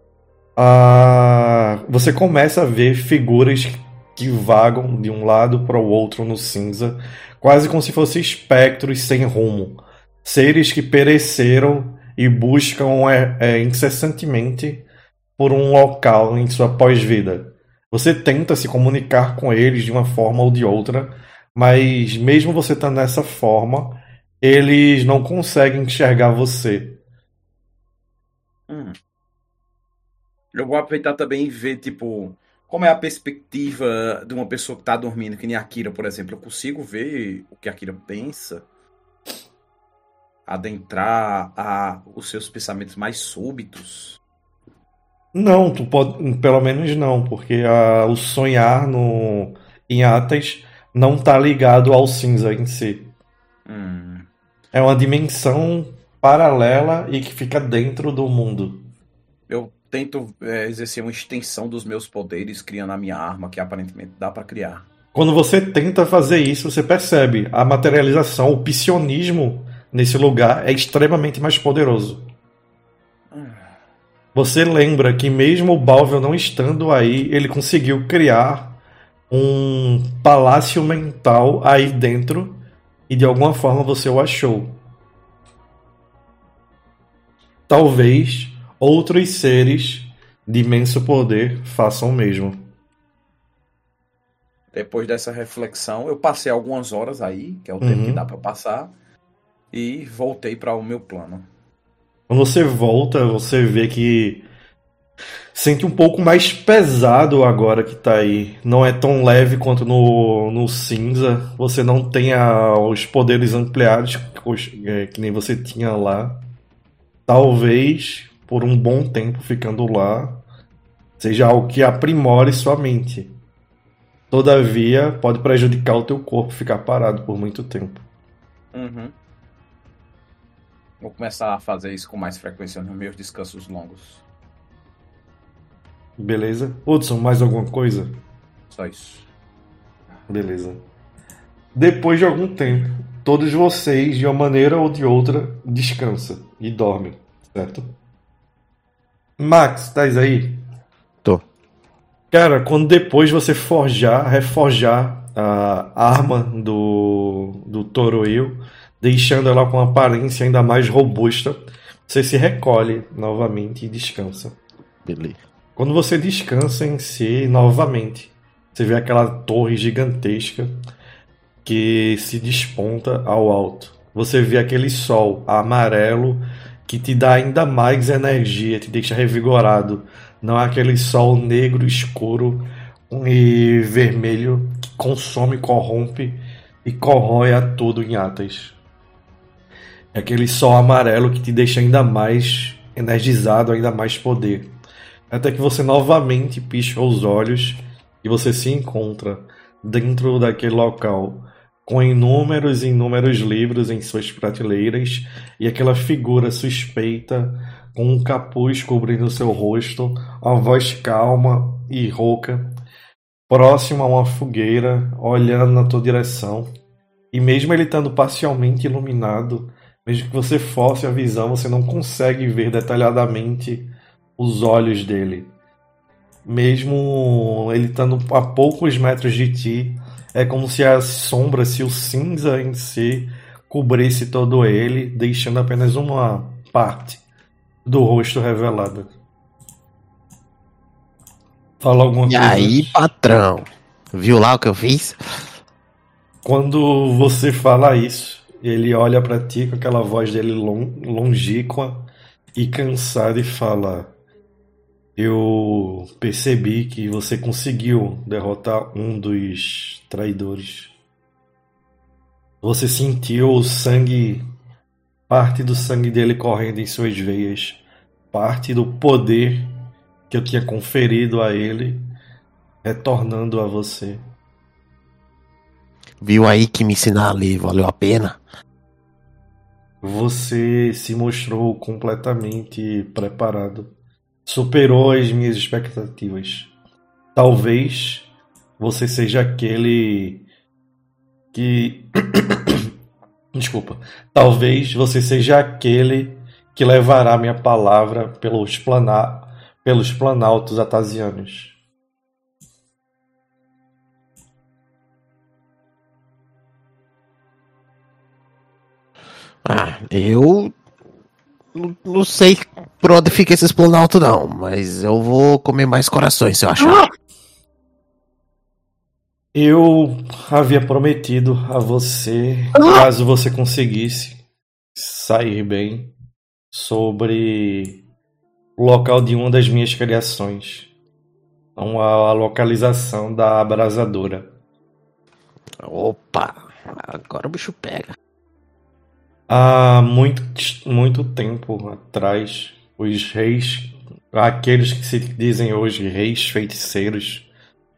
Você começa a ver figuras que vagam de um lado para o outro no cinza, quase como se fossem espectros sem rumo. Seres que pereceram e buscam incessantemente por um local em sua pós-vida. Você tenta se comunicar com eles de uma forma ou de outra, mas mesmo você estando nessa forma, eles não conseguem enxergar você. Eu vou aproveitar também e ver, tipo, como é a perspectiva de uma pessoa que tá dormindo, que nem a Kira, por exemplo. Eu consigo ver o que a Kira pensa, adentrar os seus pensamentos mais súbitos. Não, tu pode, pelo menos não, porque o sonhar em Atas não está ligado ao cinza em si. É uma dimensão paralela e que fica dentro do mundo. Eu tento exercer uma extensão dos meus poderes, criando a minha arma, que aparentemente dá pra criar. Quando você tenta fazer isso, você percebe a materialização, o psionismo nesse lugar é extremamente mais poderoso. Você lembra que mesmo o Balvel não estando aí, ele conseguiu criar um palácio mental aí dentro e de alguma forma você o achou. Talvez outros seres de imenso poder façam o mesmo. Depois dessa reflexão, eu passei algumas horas aí, que é o tempo que dá pra passar, e voltei para o meu plano. Quando você volta, você vê que sente um pouco mais pesado agora que tá aí. Não é tão leve quanto no cinza. Você não tem os poderes ampliados que nem você tinha lá. Talvez, por um bom tempo ficando lá, seja algo que aprimore sua mente. Todavia, pode prejudicar o teu corpo ficar parado por muito tempo. Vou começar a fazer isso com mais frequência nos meus descansos longos. Beleza? Hudson, mais alguma coisa? Só isso. Beleza. Depois de algum tempo, todos vocês, de uma maneira ou de outra, descansam e dormem, certo? Max, estás aí? Tô. Cara, quando depois você reforjar a arma do Toroil, deixando ela com uma aparência ainda mais robusta, você se recolhe novamente e descansa. Beleza. Quando você descansa em si, novamente, você vê aquela torre gigantesca que se desponta ao alto. Você vê aquele sol amarelo que te dá ainda mais energia, te deixa revigorado. Não é aquele sol negro, escuro e vermelho que consome, corrompe e corrói a tudo em Athas. É aquele sol amarelo que te deixa ainda mais energizado, ainda mais poder. Até que você novamente pisca os olhos e você se encontra dentro daquele local com inúmeros e inúmeros livros em suas prateleiras e aquela figura suspeita com um capuz cobrindo seu rosto, uma voz calma e rouca, próximo a uma fogueira, olhando na tua direção. E mesmo ele estando parcialmente iluminado, mesmo que você force a visão, você não consegue ver detalhadamente os olhos dele. Mesmo ele estando a poucos metros de ti, é como se a sombra, se o cinza em si, cobrisse todo ele, deixando apenas uma parte do rosto revelada. Fala alguma E coisa. aí, patrão? Viu lá o que eu fiz? Quando você fala isso, ele olha pra ti com aquela voz dele longínqua e cansada e fala: eu percebi que você conseguiu derrotar um dos traidores. Você sentiu o sangue, parte do sangue dele correndo em suas veias, parte do poder que eu tinha conferido a ele, retornando a você. Viu aí que me ensinar ali valeu a pena? Você se mostrou completamente preparado. Superou as minhas expectativas. Talvez você seja aquele que... Desculpa. Talvez você seja aquele que levará minha palavra pelos planaltos atasianos. Eu não sei por onde fica esses planaltos não, mas eu vou comer mais corações se eu achar. Eu havia prometido a você, caso você conseguisse sair bem, sobre o local de uma das minhas criações, a localização da abrasadora. Opa, agora o bicho pega. Há muito tempo atrás, os reis, aqueles que se dizem hoje reis feiticeiros,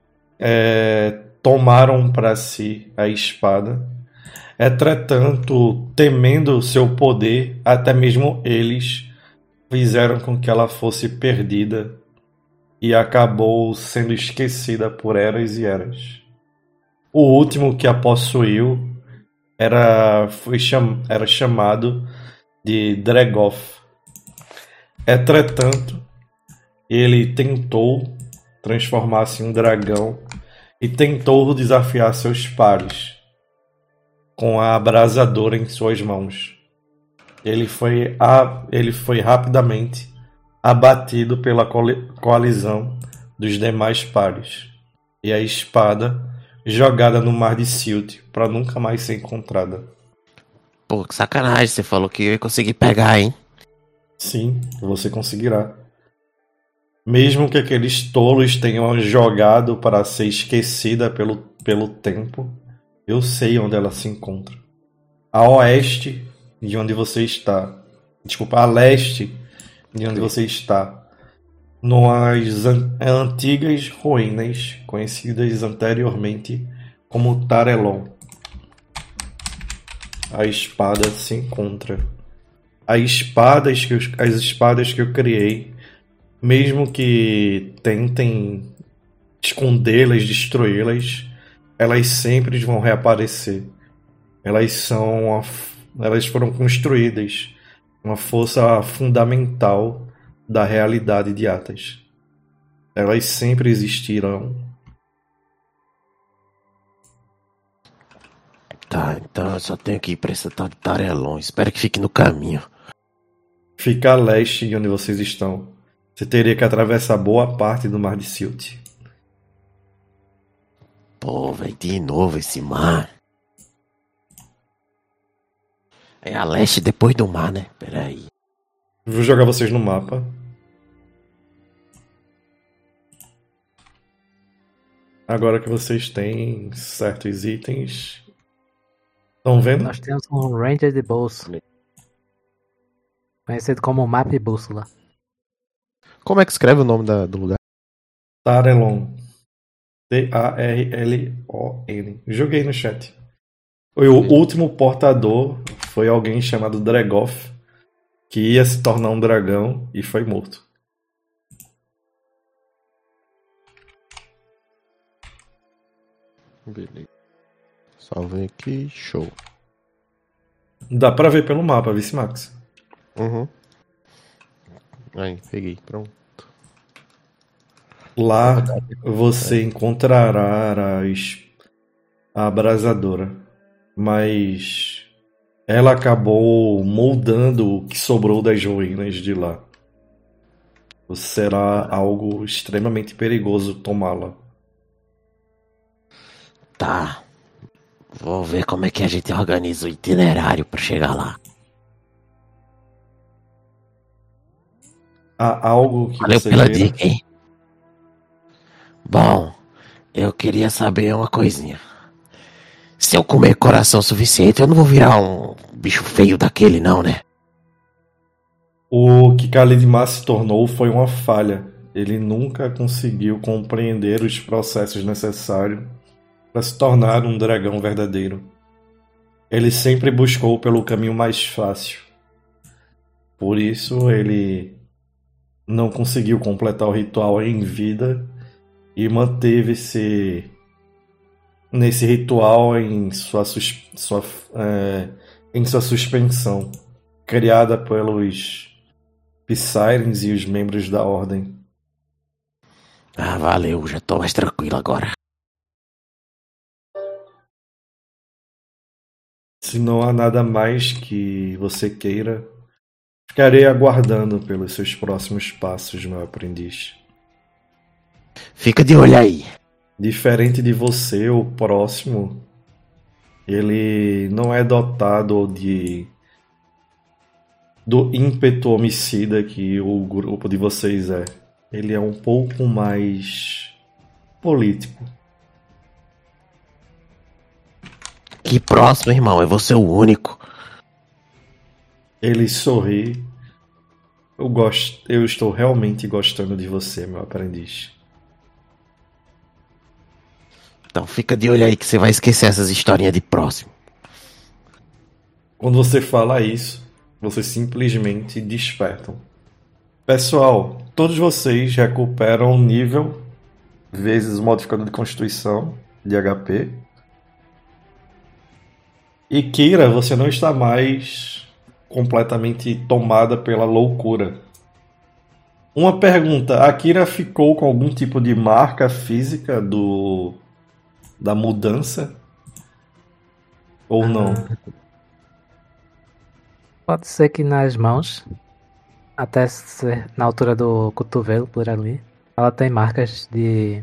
tomaram para si a espada. Entretanto, temendo seu poder, até mesmo eles fizeram com que ela fosse perdida e acabou sendo esquecida por eras e eras. O último que a possuiu era chamado de Dregoth. Entretanto, ele tentou transformar-se em um dragão e tentou desafiar seus pares com a abrasadora em suas mãos. Ele foi rapidamente abatido pela coalizão dos demais pares e a espada jogada no mar de Silt para nunca mais ser encontrada. Pô, que sacanagem, você falou que eu ia conseguir pegar, hein? Sim, você conseguirá. Mesmo que aqueles tolos tenham jogado para ser esquecida pelo tempo, eu sei onde ela se encontra. A oeste de onde você está. Desculpa, a leste de onde você está. Nas antigas ruínas conhecidas anteriormente como Tarelon. A espada se encontra. As espadas que eu criei, mesmo que tentem escondê-las, destruí-las, elas sempre vão reaparecer. Elas foram construídas uma força fundamental da realidade de Atas. Elas sempre existirão. Tá, então eu só tenho que ir pra essa tal de Tarelon. Espero que fique no caminho. Fica a leste de onde vocês estão. Você teria que atravessar boa parte do mar de Silt. Pô, velho, de novo esse mar. É a leste depois do mar, né? Peraí. Vou jogar vocês no mapa. Agora que vocês têm certos itens. Estão vendo? Nós temos um Ranger de bolso. Conhecido como mapa e bússola. Como é que escreve o nome do lugar? Tarelon. Tarlon. Joguei no chat. O último portador foi alguém chamado Dregoth, que ia se tornar um dragão e foi morto. Beleza. Salve aqui, show. Dá pra ver pelo mapa, Vice Max. Uhum. Aí, peguei, pronto. Lá você encontrará a abrasadora, mas ela acabou moldando o que sobrou das ruínas de lá. Será algo extremamente perigoso tomá-la. Tá. Vou ver como é que a gente organiza o itinerário pra chegar lá. Há algo que Valeu você pela queira? dica, hein? Bom, eu queria saber uma coisinha. Se eu comer coração suficiente, eu não vou virar um bicho feio daquele, não, né? O que Khalid-Mar se tornou foi uma falha. Ele nunca conseguiu compreender os processos necessários para se tornar um dragão verdadeiro. Ele sempre buscou pelo caminho mais fácil. Por isso ele não conseguiu completar o ritual em vida e manteve-se nesse ritual em sua suspensão, criada pelos Psyrens e os membros da Ordem. Ah, valeu, já tô mais tranquilo agora. Se não há nada mais que você queira, ficarei aguardando pelos seus próximos passos, meu aprendiz. Fica de olho aí. Diferente de você, o próximo, ele não é dotado do ímpeto homicida que o grupo de vocês é. Ele é um pouco mais político. Que próximo, irmão. Eu vou ser o único. Ele sorri. Eu estou realmente gostando de você, meu aprendiz. Então fica de olho aí que você vai esquecer essas historinhas de próximo. Quando você fala isso, vocês simplesmente despertam. Pessoal, todos vocês recuperam o nível vezes o modificador de constituição de HP. E Kira, você não está mais completamente tomada pela loucura. Uma pergunta, a Kira ficou com algum tipo de marca física da mudança? Ou não? Pode ser que nas mãos, até ser na altura do cotovelo, por ali, ela tem marcas de...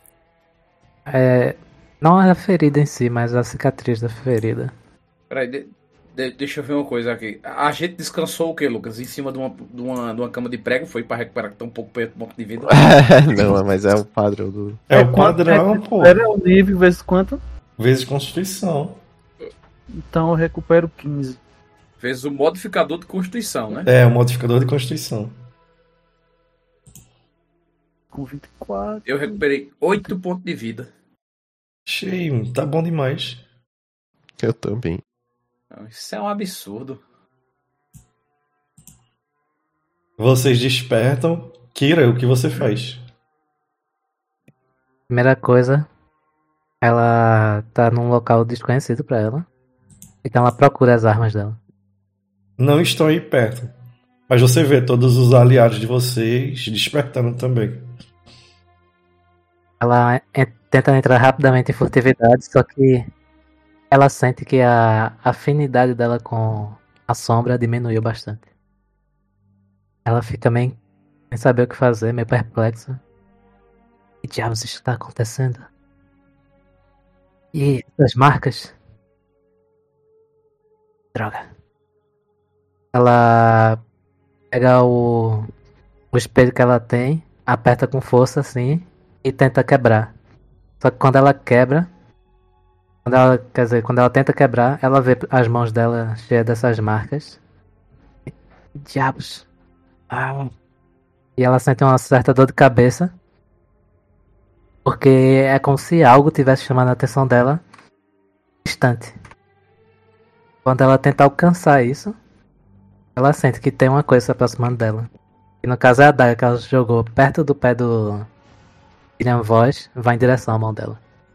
não a ferida em si, mas a cicatriz da ferida. Peraí, deixa eu ver uma coisa aqui. A gente descansou o quê, Lucas? Em cima de uma cama de prego? Foi pra recuperar tão pouco ponto de vida? Não, mas é o padrão do. É o padrão, pô. Era o nível vezes quanto? Vezes constituição. Então eu recupero 15. Fez o modificador de constituição, né? É, o modificador de constituição. Com 24. Eu recuperei 8 pontos de vida. Cheio, tá bom demais. Eu também. Isso é um absurdo. Vocês despertam. Kira, o que você faz? Primeira coisa, ela tá num local desconhecido pra ela. Então ela procura as armas dela. Não estão aí perto. Mas você vê todos os aliados de vocês despertando também. Ela tenta entrar rapidamente em furtividade, só que ela sente que a afinidade dela com a sombra diminuiu bastante. Ela fica meio sem saber o que fazer, meio perplexa. Que diabos está acontecendo? E as marcas? Droga. Ela pega o espelho que ela tem, aperta com força assim e tenta quebrar. Só que quando ela quebra, quando ela tenta quebrar, ela vê as mãos dela cheias dessas marcas. Diabos. E ela sente uma certa dor de cabeça. Porque é como se algo tivesse chamando a atenção dela distante. Quando ela tenta alcançar isso, ela sente que tem uma coisa se aproximando dela. E no caso é a adaga que ela jogou perto do pé do William Voz, vai em direção à mão dela.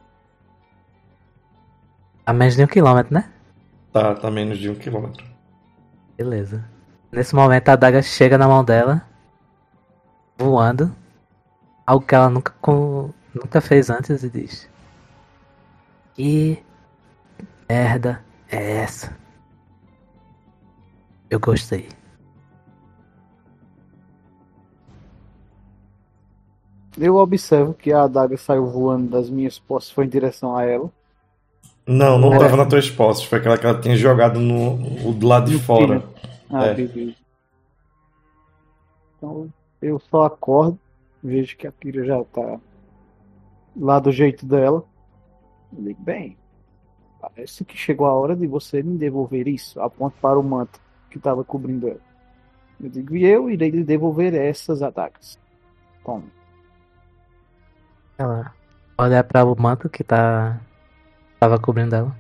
A menos de 1 quilômetro, né? Tá menos de 1 quilômetro. Beleza. Nesse momento a adaga chega na mão dela, voando. Algo que ela nunca fez antes e diz: que merda é essa? Eu gostei. Eu observo que a adaga saiu voando das minhas posses, foi em direção a ela. Não tava nas tuas posses. Foi aquela que ela tinha jogado do lado de fora. Beleza. Então eu só acordo, vejo que a Kira já tá lá do jeito dela. Eu digo, bem, parece que chegou a hora de você me devolver isso. Aponto para o manto que estava cobrindo ela. Eu digo, e eu irei lhe devolver essas adagas. Tome. Ela olha para o manto que tava cobrindo ela.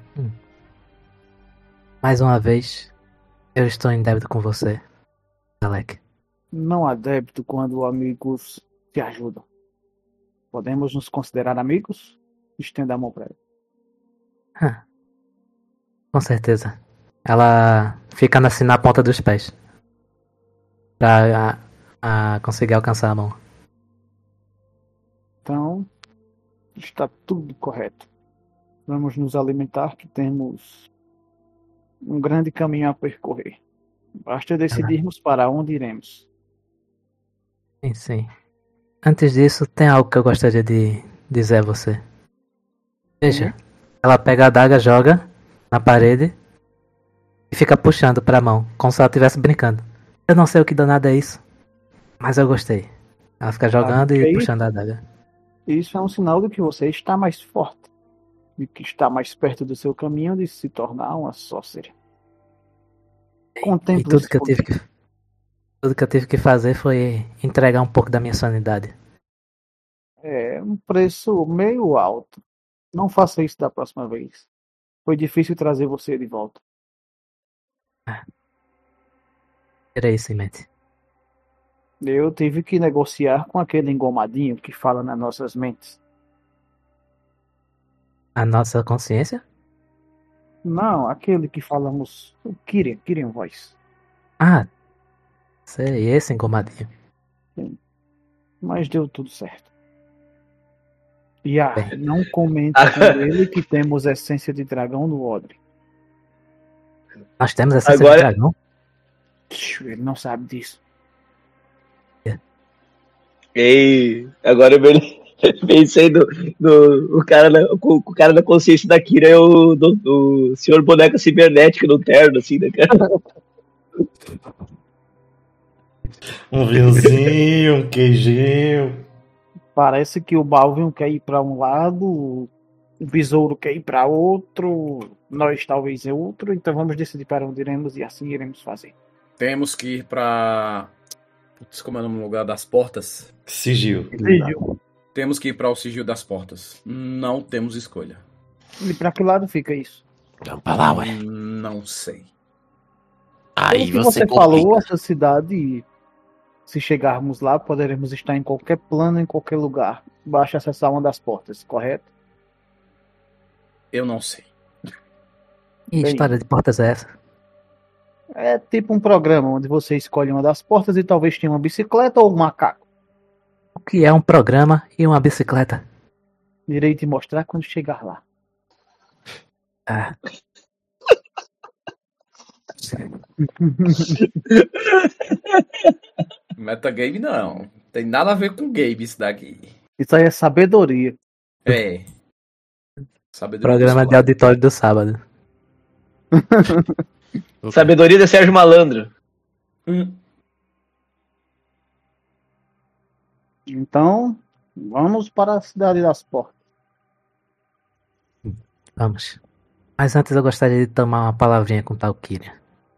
Mais uma vez, eu estou em débito com você, Alec. Não há débito quando amigos te ajudam. Podemos nos considerar amigos? Estenda a mão para ela. Com certeza. Ela fica assim na ponta dos pés. Pra conseguir alcançar a mão. Então, está tudo correto. Vamos nos alimentar, que temos um grande caminho a percorrer. Basta decidirmos para onde iremos. Sim. Antes disso, tem algo que eu gostaria de dizer a você. Veja, ela pega a adaga, joga na parede e fica puxando pra mão, como se ela estivesse brincando. Eu não sei o que danado é isso, mas eu gostei. Ela fica jogando e puxando a adaga. Isso é um sinal de que você está mais forte, de que está mais perto do seu caminho de se tornar uma sorcerer. E tudo que eu tive que fazer foi entregar um pouco da minha sanidade. É um preço meio alto. Não faça isso da próxima vez. Foi difícil trazer você de volta. Era isso em mente. Eu tive que negociar com aquele engomadinho que fala nas nossas mentes. A nossa consciência? Não, aquele que falamos. O Kyrian Voice. Ah, sei, esse engomadinho. Mas deu tudo certo. E Bem. não comenta com ele que temos essência de dragão no odre. Nós temos essa Agora- dragão? Ele não sabe disso. Ei, agora eu pensei o cara da consciência da Kira é o senhor boneca cibernética no terno, assim, né, cara? Um vinhozinho, um queijinho. Parece que o Balvin quer ir para um lado, o Besouro quer ir para outro, nós talvez é outro, então vamos decidir para onde iremos e assim iremos fazer. Temos que ir pra. Putz, como é o nome do lugar das portas? Sigil. Temos que ir para o sigilo das portas. Não temos escolha. E para que lado fica isso? Vamos pra lá, ué. Não sei. Aí Pelo que você complica. falou, essa cidade, se chegarmos lá, poderemos estar em qualquer plano, em qualquer lugar. Basta acessar uma das portas, correto? Eu não sei. Que Bem. história de portas é essa? É tipo um programa onde você escolhe uma das portas e talvez tenha uma bicicleta ou um macaco. O que é um programa e uma bicicleta? Irei te mostrar quando chegar lá. Ah, Metagame não. Tem nada a ver com game isso daqui. Isso aí é sabedoria. É. Sabedoria programa de visual. auditório do sábado. Sabedoria de Sérgio Malandro. Então, vamos para a cidade das portas. Vamos. Mas antes eu gostaria de tomar uma palavrinha com o tal Kyrian.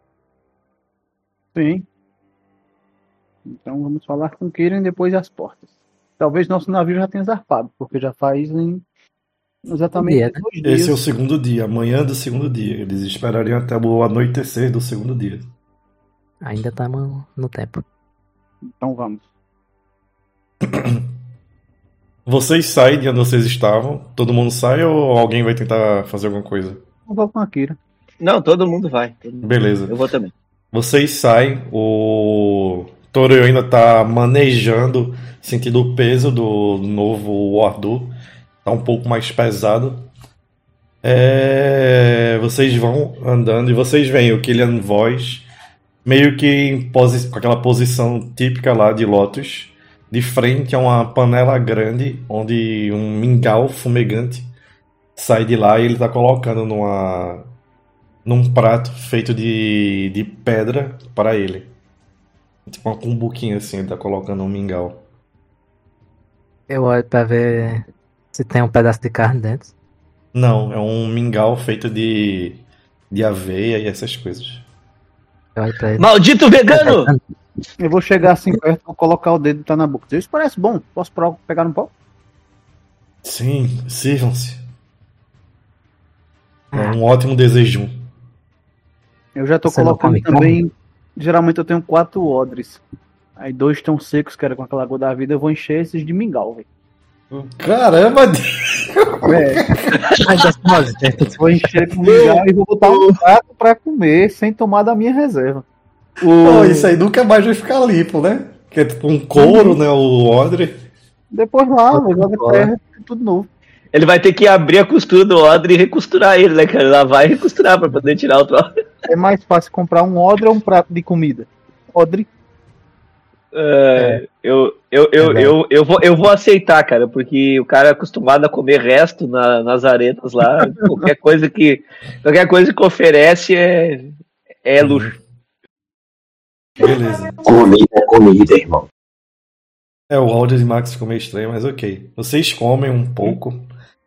Sim. Então vamos falar com Kyrian e depois as portas. Talvez nosso navio já tenha zarpado, porque já faz exatamente dia, né? 2 dias. Esse é o segundo dia, amanhã do segundo dia. Eles esperariam até o anoitecer do segundo dia. Ainda estamos no tempo. Então vamos. Vocês saem de onde vocês estavam? Todo mundo sai ou alguém vai tentar fazer alguma coisa? Eu vou com a Kira. Não, todo mundo vai. Beleza. Eu vou também. Vocês saem, o Toru ainda tá manejando, sentindo o peso do novo Wardu. Tá um pouco mais pesado. Vocês vão andando e vocês veem o Killian Voice meio que com aquela posição típica lá de Lotus, de frente a uma panela grande, onde um mingau fumegante sai de lá e ele tá colocando num prato feito de pedra para ele. Tipo uma cumbuquinha assim, ele tá colocando um mingau. Eu olho pra ver se tem um pedaço de carne dentro. Não, é um mingau feito de aveia e essas coisas. Eu olho pra ele. Maldito vegano! Eu vou chegar assim perto, vou colocar o dedo e tá na boca. Isso parece bom. Posso pegar um pau? Sim, sirvam-se. É um ótimo desejo. Eu já tô Você não colocando come também. Geralmente eu tenho 4 odres. Aí 2 estão secos, que era com aquela água da vida. Eu vou encher esses de mingau, velho. Caramba! Ai, gostoso. Vou encher com mingau e vou botar um prato pra comer sem tomar da minha reserva. Pô, isso aí nunca mais vai ficar limpo, né? Que é tipo um couro, né? O odre. Depois lava, joga terra, tudo novo. Ele vai ter que abrir a costura do odre e recosturar ele, né, cara? Lavar e recosturar pra poder tirar o troço. É mais fácil comprar um odre ou um prato de comida? Odre? Eu vou aceitar, cara, porque o cara é acostumado a comer resto nas arenas lá. Qualquer coisa que oferece é luxo. Beleza. Comida, irmão. O áudio de Max ficou meio estranho, mas ok. Vocês comem um pouco.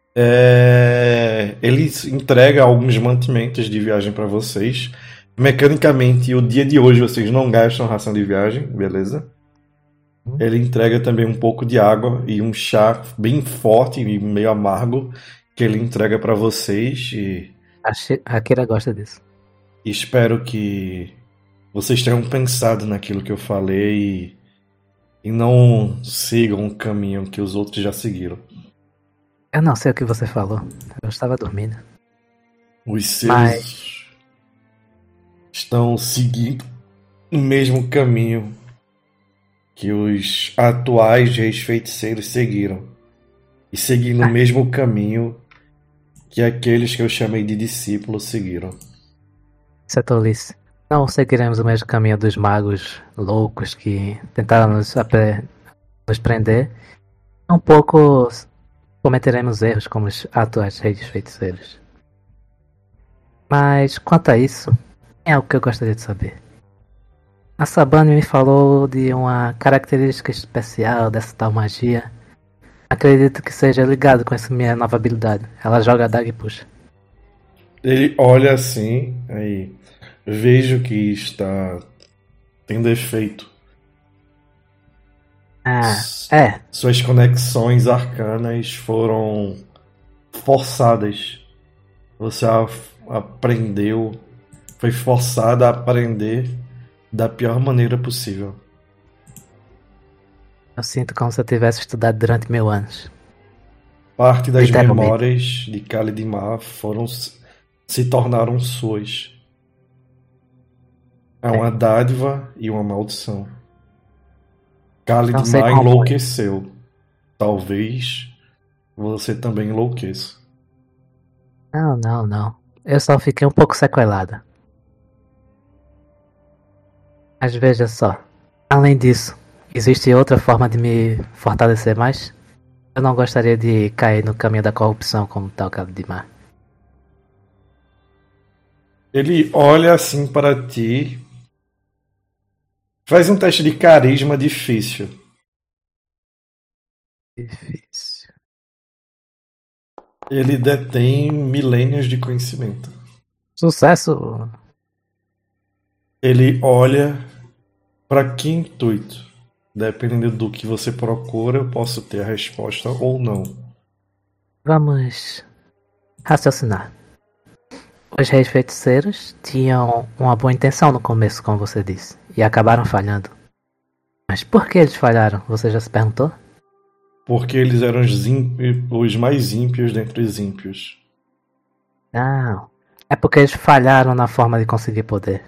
Ele entrega alguns mantimentos de viagem pra vocês. Mecanicamente, o dia de hoje vocês não gastam ração de viagem, beleza? Ele entrega também um pouco de água e um chá bem forte e meio amargo que ele entrega pra vocês. E A Kira gosta disso. espero que vocês tenham pensado naquilo que eu falei E não sigam um caminho que os outros já seguiram. Eu não sei o que você falou. Eu estava dormindo. Os seus estão seguindo o mesmo caminho que os atuais reis feiticeiros seguiram. E seguindo o mesmo caminho que aqueles que eu chamei de discípulos seguiram. Isso é tolice. Não seguiremos o mesmo caminho dos magos loucos que tentaram nos prender. Um pouco cometeremos erros como os atuais reis feiticeiros. Mas quanto a isso, é algo que eu gostaria de saber. A Sabane me falou de uma característica especial dessa tal magia. Acredito que seja ligado com essa minha nova habilidade. Ela joga a daga e puxa. Ele olha assim, aí vejo que está tendo efeito. Suas conexões arcanas foram forçadas. Você aprendeu, foi forçada a aprender da pior maneira possível. Eu sinto como se eu tivesse estudado durante 1000 anos. Parte das memórias de Kalidimar se tornaram suas. É uma dádiva e uma maldição. Kalidimar enlouqueceu. Talvez você também enlouqueça. Não. Eu só fiquei um pouco sequelada. Mas veja só. Além disso, existe outra forma de me fortalecer mais? Eu não gostaria de cair no caminho da corrupção como tal Kalidimar. Ele olha assim para ti. Faz um teste de carisma difícil. Ele detém milênios de conhecimento. Sucesso! Ele olha para que intuito? Dependendo do que você procura, eu posso ter a resposta ou não. Vamos raciocinar. Os reis feiticeiros tinham uma boa intenção no começo, como você disse, e acabaram falhando. Mas por que eles falharam? Você já se perguntou? Porque eles eram os mais ímpios dentre os ímpios. Não, é porque eles falharam na forma de conseguir poder.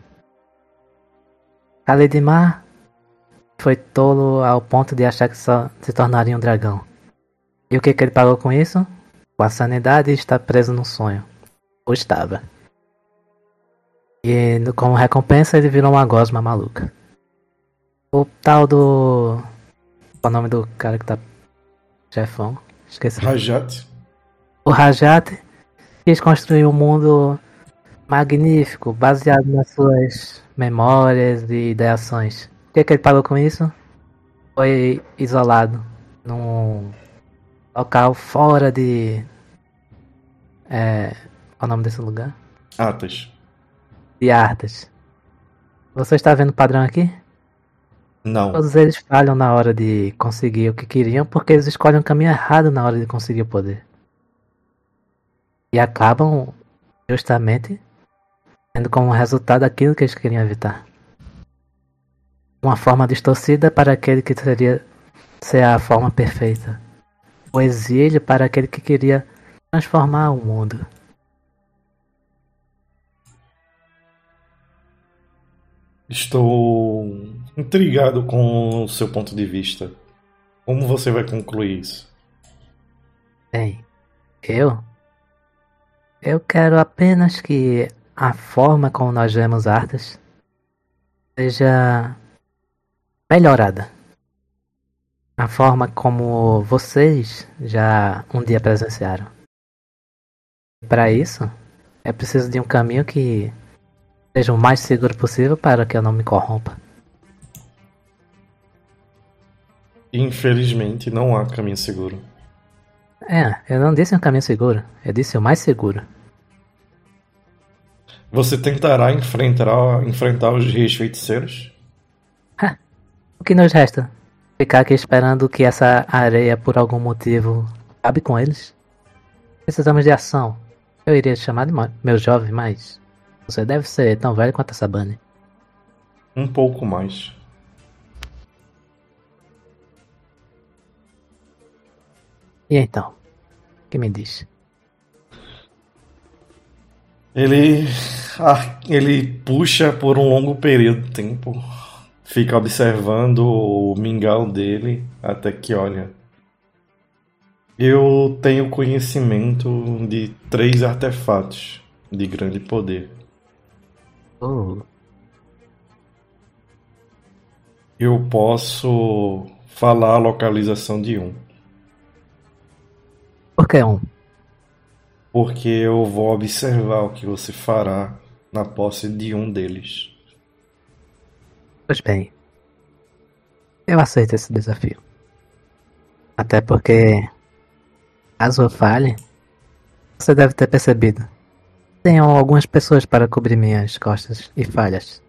Kalidimar foi tolo ao ponto de achar que só se tornaria um dragão. E o que ele pagou com isso? Com a sanidade e estar preso num sonho. Ou estava. E como recompensa ele virou uma gosma maluca. O tal do... Qual é o nome do cara que tá... chefão? Esqueci. Rajat. O Rajat quis construir um mundo magnífico, baseado nas suas memórias e ideações. O que ele pagou com isso? Foi isolado num local fora de... qual é o nome desse lugar? Artas. De Artas. Você está vendo o padrão aqui? Não. Todos eles falham na hora de conseguir o que queriam porque eles escolhem o caminho errado na hora de conseguir o poder. E acabam justamente tendo como resultado aquilo que eles queriam evitar. Uma forma distorcida para aquele que seria ser a forma perfeita. O exílio para aquele que queria transformar o mundo. Estou intrigado com o seu ponto de vista. Como você vai concluir isso? Bem, eu quero apenas que a forma como nós vemos artes seja melhorada. A forma como vocês já um dia presenciaram. Para isso, é preciso de um caminho que seja o mais seguro possível para que eu não me corrompa. Infelizmente, não há caminho seguro. Eu não disse um caminho seguro, eu disse o mais seguro. Você tentará enfrentar os reis feiticeiros? O que nos resta? Ficar aqui esperando que essa areia, por algum motivo, acabe com eles? Precisamos de ação. Eu iria te chamar de meu jovem, mas você deve ser tão velho quanto a Sabane. Um pouco mais. E então? O que me diz? Ele puxa por um longo período de tempo. Fica observando o mingau dele até que olha. Eu tenho conhecimento de 3 artefatos de grande poder. Oh, Eu posso falar a localização de um, por que um? porque eu vou observar o que você fará na posse de um deles. Pois bem, eu aceito esse desafio. Até porque, caso eu falhe, você deve ter percebido. Tenho algumas pessoas para cobrir minhas costas e falhas.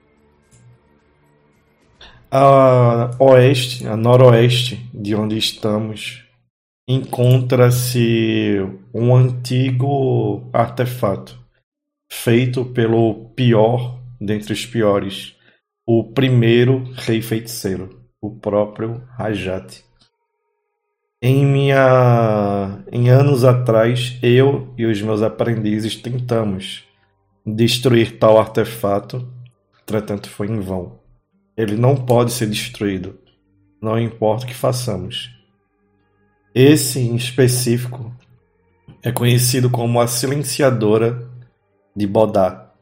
A noroeste de onde estamos, encontra-se um antigo artefato feito pelo pior dentre os piores, o primeiro rei feiticeiro, o próprio Rajat. Em anos atrás, eu e os meus aprendizes tentamos destruir tal artefato, entretanto foi em vão. Ele não pode ser destruído, não importa o que façamos. Esse em específico é conhecido como a Silenciadora de Bodá.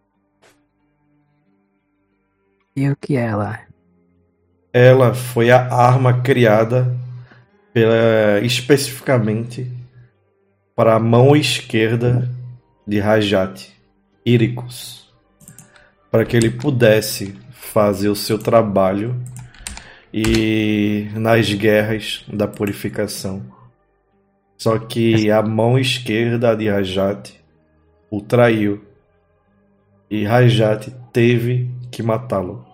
E o que é ela? Ela foi a arma criada especificamente para a mão esquerda de Rajat, Iricus, para que ele pudesse fazer o seu trabalho e nas guerras da purificação. Só que a mão esquerda de Rajat o traiu e Rajat teve que matá-lo.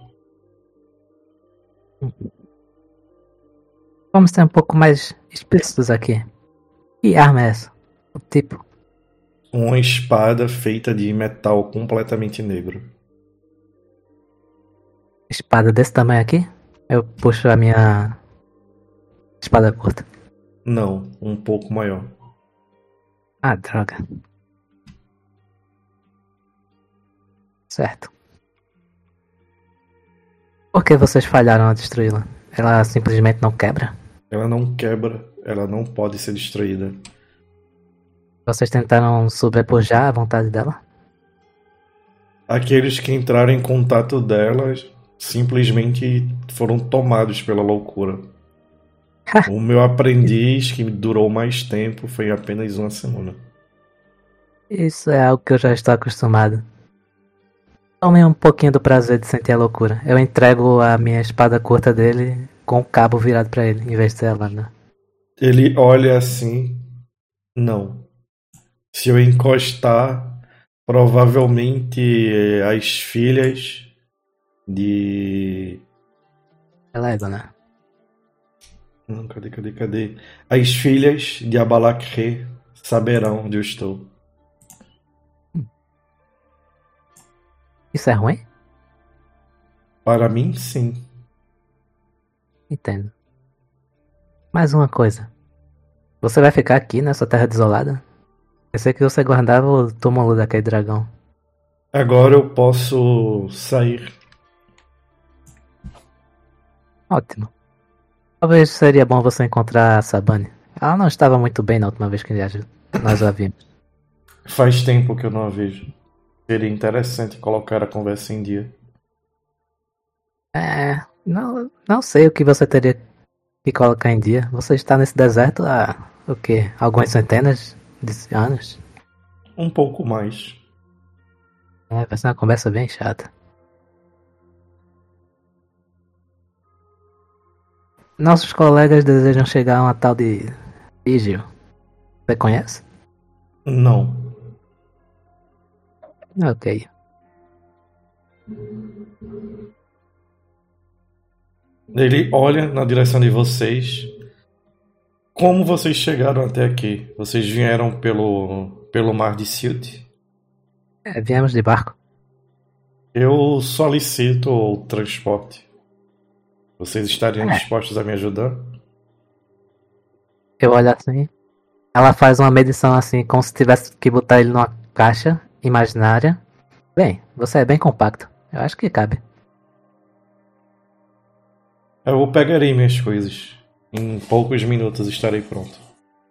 Vamos ser um pouco mais explícitos aqui. Que arma é essa? O tipo? Uma espada feita de metal completamente negro. Espada desse tamanho aqui? Eu puxo a minha espada curta. Não, um pouco maior. Ah, droga. Certo. Por que vocês falharam a destruí-la? Ela simplesmente não quebra? Ela não quebra, ela não pode ser destruída. Vocês tentaram sobrepujar a vontade dela? Aqueles que entraram em contato delas simplesmente foram tomados pela loucura. O meu aprendiz, que durou mais tempo, foi apenas 1 semana. Isso é algo que eu já estou acostumado. Tome um pouquinho do prazer de sentir a loucura. Eu entrego a minha espada curta dele com o cabo virado pra ele, em vez de ser a lâmina. Ele olha assim. Não. Se eu encostar, provavelmente as filhas de... Elégona. Não, cadê? As filhas de Abalakre saberão onde eu estou. Isso é ruim? Para mim, sim. Entendo. Mais uma coisa. Você vai ficar aqui nessa terra desolada? Pensei que você guardava o túmulo daquele dragão. Agora eu posso sair. Ótimo. Talvez seria bom você encontrar a Sabane. Ela não estava muito bem na última vez que nós a vimos. Faz tempo que eu não a vejo. Seria interessante colocar a conversa em dia. Não sei o que você teria que colocar em dia. Você está nesse deserto há, o quê? Algumas centenas de anos? Um pouco mais. Vai ser uma conversa bem chata. Nossos colegas desejam chegar a uma tal de Vigil. Você conhece? Não. Ok. Ele olha na direção de vocês. Como vocês chegaram até aqui? Vocês vieram pelo mar de Silt? Viemos de barco. Eu solicito o transporte. Vocês estariam dispostos a me ajudar? Eu olho assim. Ela faz uma medição assim, como se tivesse que botar ele numa caixa imaginária. Bem, você é bem compacto. Eu acho que cabe. Eu pegarei minhas coisas. Em poucos minutos estarei pronto.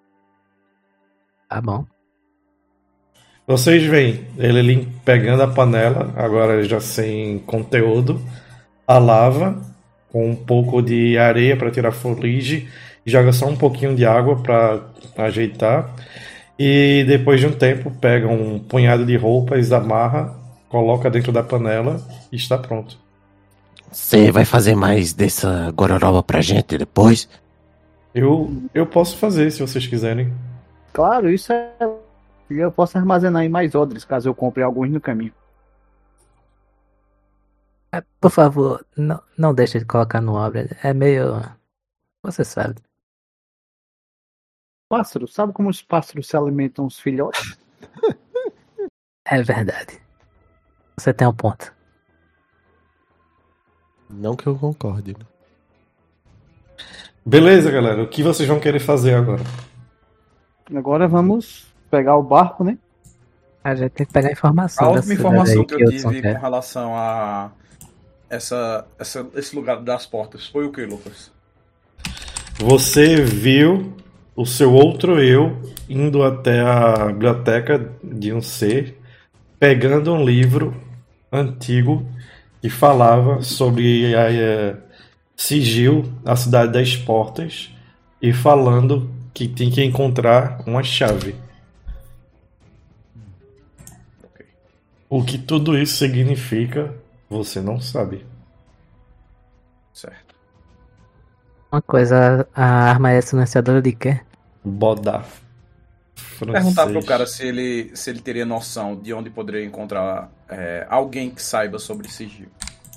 Tá bom. Vocês veem ele ali pegando a panela, agora já sem conteúdo, a lava, com um pouco de areia para tirar a fuligem, joga só um pouquinho de água para ajeitar, e depois de um tempo pega um punhado de roupas, amarra, coloca dentro da panela e está pronto. Você vai fazer mais dessa gororoba pra gente depois? Eu posso fazer se vocês quiserem. Claro, isso é. Eu posso armazenar em mais odres, caso eu compre alguns no caminho. Por favor, não deixe de colocar no obra. É meio. Você sabe. Pássaro, sabe como os pássaros se alimentam os filhotes? É verdade. Você tem um ponto. Não que eu concorde. Né? Beleza, galera. O que vocês vão querer fazer agora? Agora vamos pegar o barco, né? A gente tem que pegar informação. A última informação que eu Hudson tive quer. com relação a esse lugar das portas foi o que, Lucas? Você viu o seu outro eu indo até a biblioteca de um ser, pegando um livro antigo que falava sobre a Sigil, a cidade das portas, e falando que tem que encontrar uma chave. O que tudo isso significa, você não sabe. Certo. Uma coisa, a arma é silenciadora de quê? Bodá. Perguntar pro cara se ele teria noção de onde poderia encontrar alguém que saiba sobre sigilo.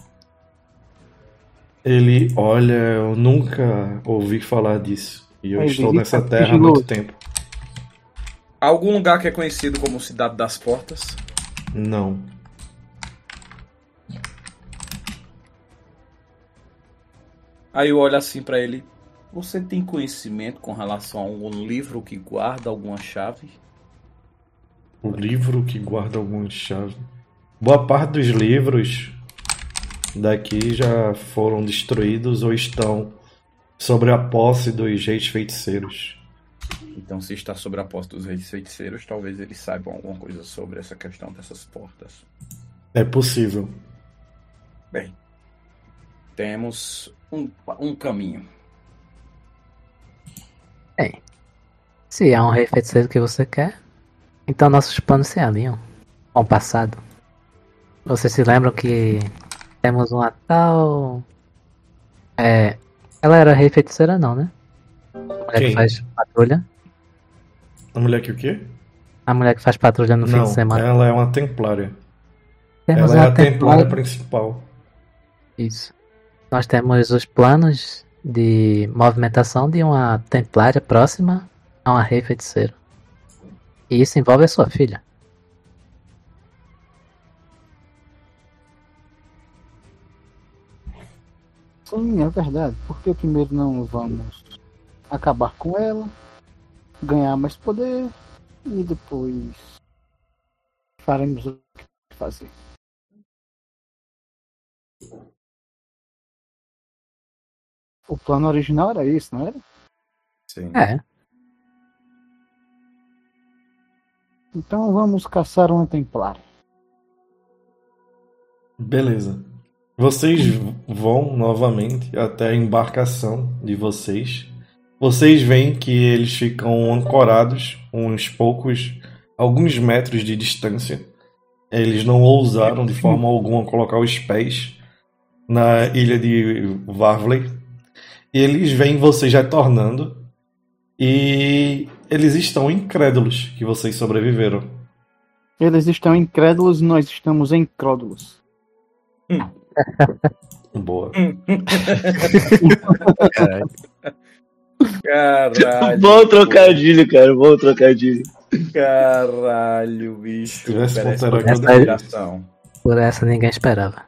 Ele, olha, eu nunca ouvi falar disso. E eu estou nessa terra há muito tempo. Algum lugar que é conhecido como Cidade das Portas? Não. Aí eu olho assim pra ele. Você tem conhecimento com relação a algum livro que guarda alguma chave? O livro que guarda alguma chave. Boa parte dos livros daqui já foram destruídos ou estão sobre a posse dos reis feiticeiros. Então, se está sobre a posse dos reis feiticeiros, talvez eles saibam alguma coisa sobre essa questão dessas portas. É possível. Bem, temos um caminho. Bem, se é um rei feiticeiro que você quer, então nossos planos se alinham com o passado. Vocês se lembram que temos uma tal... ela era rei feiticeira não, né? A mulher Quem? que faz patrulha. A mulher que o quê? A mulher que faz patrulha no fim Não, de semana. ela é uma templária. Temos Ela é uma a templária principal. Isso. Nós temos os planos de movimentação de uma templária próxima a uma rei feiticeiro. E isso envolve a sua filha. Sim, é verdade. Por que primeiro não vamos acabar com ela, ganhar mais poder e depois faremos o que fazer? O plano original era isso, não era? Sim. É. Então vamos caçar uma templária. Beleza. Vocês vão novamente até a embarcação de vocês. Vocês veem que eles ficam ancorados alguns metros de distância. Eles não ousaram de forma alguma colocar os pés na ilha de Varvley. E eles veem vocês retornando e eles estão incrédulos que vocês sobreviveram. Eles estão incrédulos e nós estamos incrédulos. Boa. Caralho. Bom trocadilho, cara. Bom trocadilho. Caralho, bicho. Se tivesse Merece ponteiro uma aqui, eu inspiração. Por essa ninguém esperava.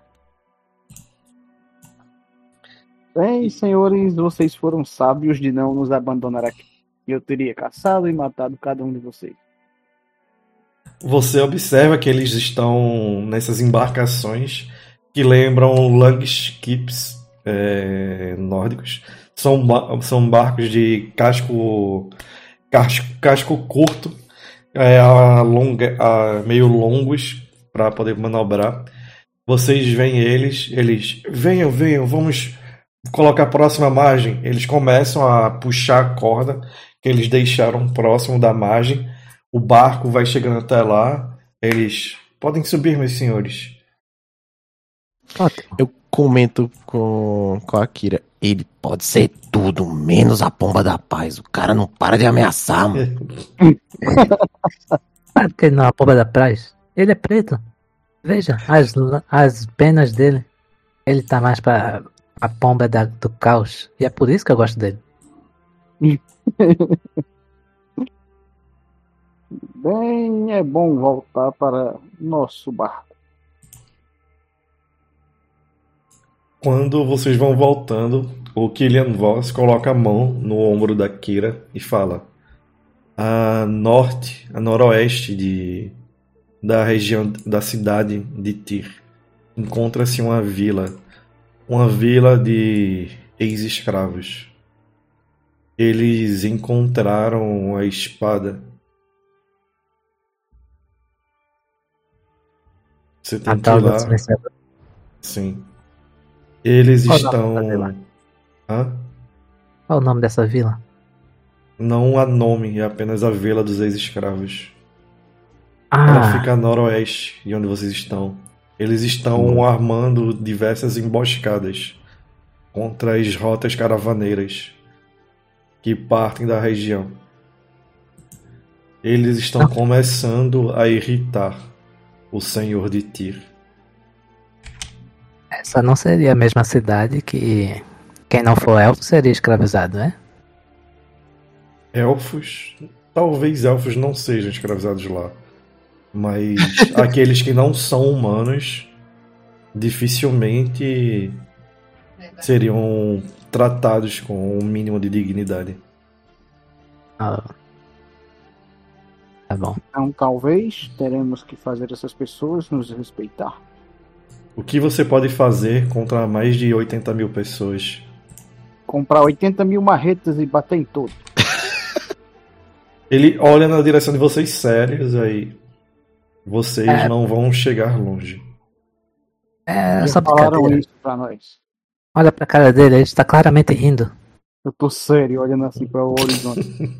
Bem, senhores, vocês foram sábios de não nos abandonar aqui. Eu teria caçado e matado cada um de vocês. Você observa que eles estão nessas embarcações que lembram Langships nórdicos. São barcos de casco curto, meio longos para poder manobrar. Vocês veem eles venham, vamos colocar a próxima margem. Eles começam a puxar a corda que eles deixaram próximo da margem. O barco vai chegando até lá. Eles podem subir, meus senhores. Ótimo. Eu comento com a Kira. Ele pode ser tudo, menos a pomba da paz. O cara não para de ameaçar, mano. Sabe que ele não é a pomba da praia? Ele é preto. Veja, as penas dele. Ele tá mais pra a pomba do caos. E é por isso que eu gosto dele. Bem, é bom voltar para nosso barco. Quando vocês vão voltando, o Killian Voss coloca a mão no ombro da Kira e fala: a noroeste da região da cidade de Tyr, encontra-se uma vila de ex-escravos. Eles encontraram a espada. Você tem que ir lá. Sim. Eles estão. Hã? Qual o nome dessa vila? Não há nome, é apenas a Vila dos Ex-Escravos. Ah, Ela fica a noroeste de onde vocês estão. Eles estão armando diversas emboscadas contra as rotas caravaneiras que partem da região. Eles estão começando a irritar o Senhor de Tyr. essa não seria a mesma cidade que quem não for elfo seria escravizado, né? Elfos, talvez elfos não sejam escravizados lá, mas aqueles que não são humanos dificilmente seriam tratados com um mínimo de dignidade. Ah, tá bom. Então talvez teremos que fazer essas pessoas nos respeitar. O que você pode fazer contra mais de 80 mil pessoas? Comprar 80 mil marretas e bater em todos. Ele olha na direção de vocês sérios, aí vocês não vão chegar longe. É Já só falaram brincadeira. isso pra nós. Olha pra cara dele, ele está claramente rindo. Eu tô sério, olhando assim para o horizonte.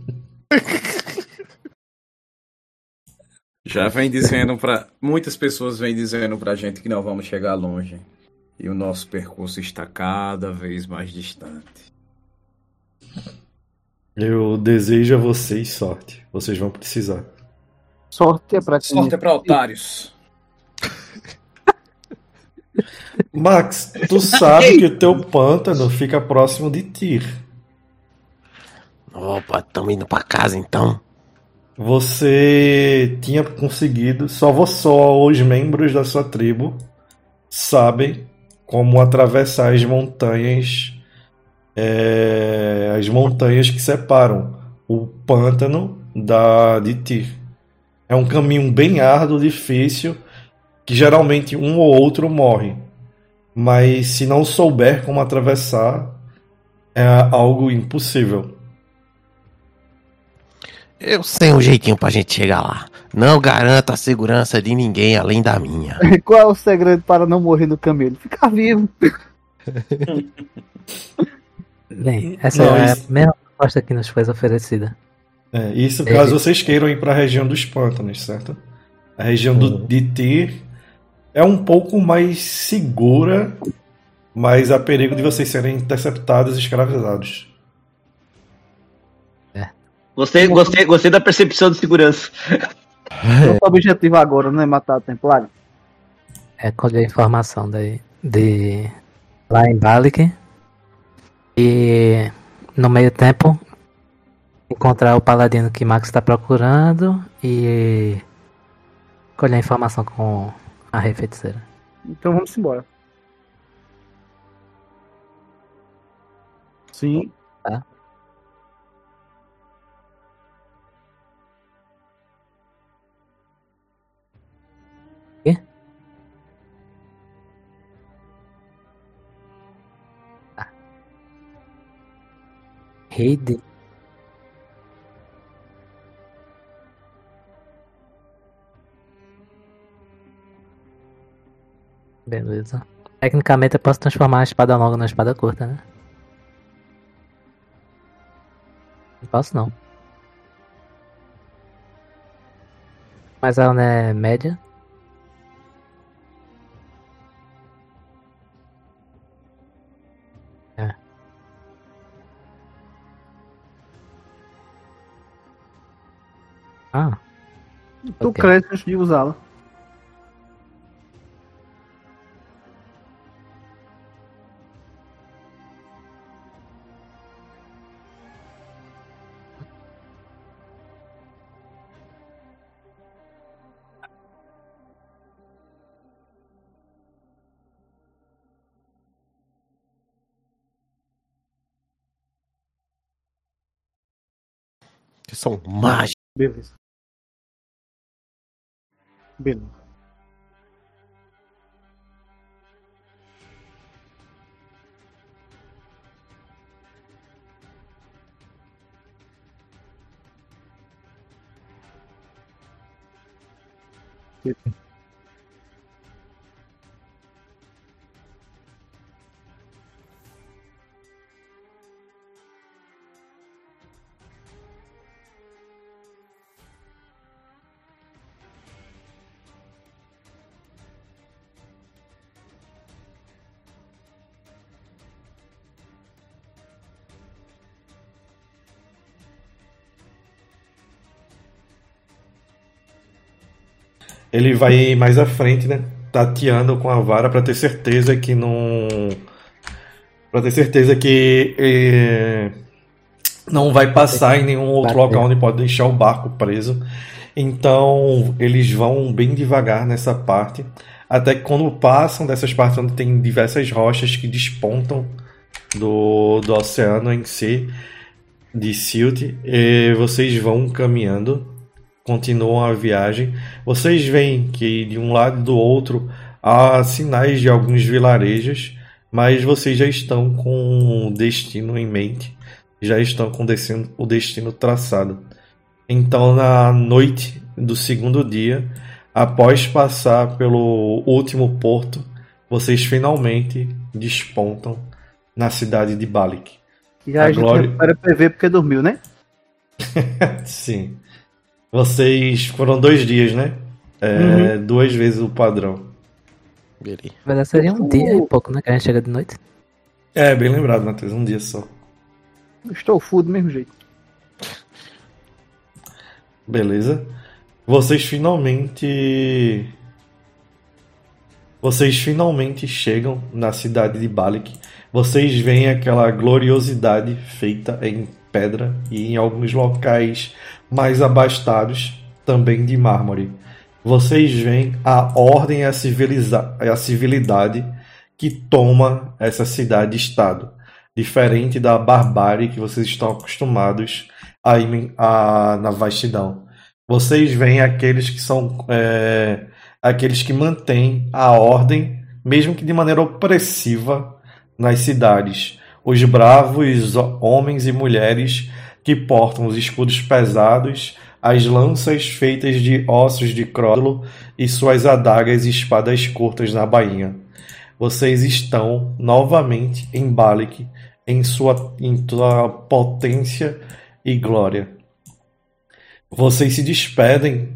Já vem dizendo pra. Muitas pessoas vêm dizendo pra gente que não vamos chegar longe. E o nosso percurso está cada vez mais distante. Eu desejo a vocês sorte. Vocês vão precisar. Sorte é pra quem... Sorte é pra otários. Max, tu sabe que o teu pântano fica próximo de Tyr. Opa, tamo indo pra casa então. Você tinha conseguido, só os membros da sua tribo sabem como atravessar as montanhas que separam o pântano de Tyr. É um caminho bem árduo, difícil, que geralmente um ou outro morre. Mas se não souber como atravessar, é algo impossível. Eu sei um jeitinho pra gente chegar lá. Não garanto a segurança de ninguém além da minha. Qual é o segredo para não morrer no camelo? Ficar vivo. Bem, essa Não, é a isso- mesma proposta que nos foi oferecida. Isso caso vocês queiram ir para a região dos pântanos, certo? A região de Tyr é um pouco mais segura, mas há perigo de vocês serem interceptados e escravizados. Gostei da percepção de segurança. Nosso objetivo agora não é matar o Templário. É colher informação de lá em Balik e no meio tempo encontrar o paladino que Max está procurando e colher informação com a Rei Feiticeira. Então vamos embora. Sim. Tá. Rede. Beleza. Tecnicamente eu posso transformar a espada longa na espada curta, né? Não posso não. Mas ela não é média? É. Ah. Tu Ok. cresce antes de usá-la. Que são mágicos. Beleza. Beleza. Ele vai mais à frente, né? Tateando com a vara pra ter certeza que não. Pra ter certeza que não vai passar em nenhum outro Bater. local onde pode deixar o barco preso. Então eles vão bem devagar nessa parte. Até que quando passam dessas partes onde tem diversas rochas que despontam do oceano em si, de Silt, vocês vão caminhando, continuam a viagem. Vocês veem que de um lado e do outro há sinais de alguns vilarejos, mas vocês já estão com o destino em mente, já estão com o destino traçado. Então, na noite do segundo dia, após passar pelo último porto, vocês finalmente despontam na cidade de Balik. E aí a gente recupera PV porque dormiu, né? Sim. Vocês foram 2 dias, né? 2 vezes o padrão. Beleza. Na verdade seria um dia e pouco, né? Que a gente chega de noite. É, bem lembrado, Matheus. Um dia só. Estou full do mesmo jeito. Beleza. Vocês finalmente chegam na cidade de Balik. Vocês veem aquela gloriosidade feita em pedra e em alguns locais mais abastados também de mármore. Vocês veem a ordem e a civilidade que toma essa cidade-estado, diferente da barbárie que vocês estão acostumados na vastidão. Vocês veem aqueles que são aqueles que mantêm a ordem, mesmo que de maneira opressiva, nas cidades. Os bravos homens e mulheres que portam os escudos pesados, as lanças feitas de ossos de crocodilo e suas adagas e espadas curtas na bainha. Vocês estão novamente em Balik, em sua potência e glória. Vocês se despedem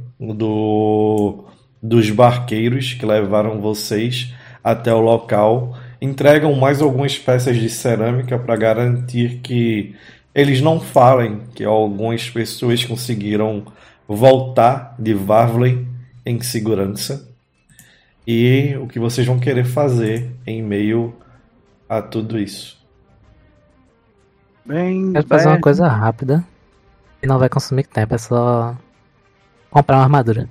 dos barqueiros que levaram vocês até o local, entregam mais algumas peças de cerâmica para garantir que eles não falem que algumas pessoas conseguiram voltar de Varvley em segurança. E o que vocês vão querer fazer em meio a tudo isso? Quero fazer uma coisa rápida e não vai consumir tempo, é só comprar uma armadura.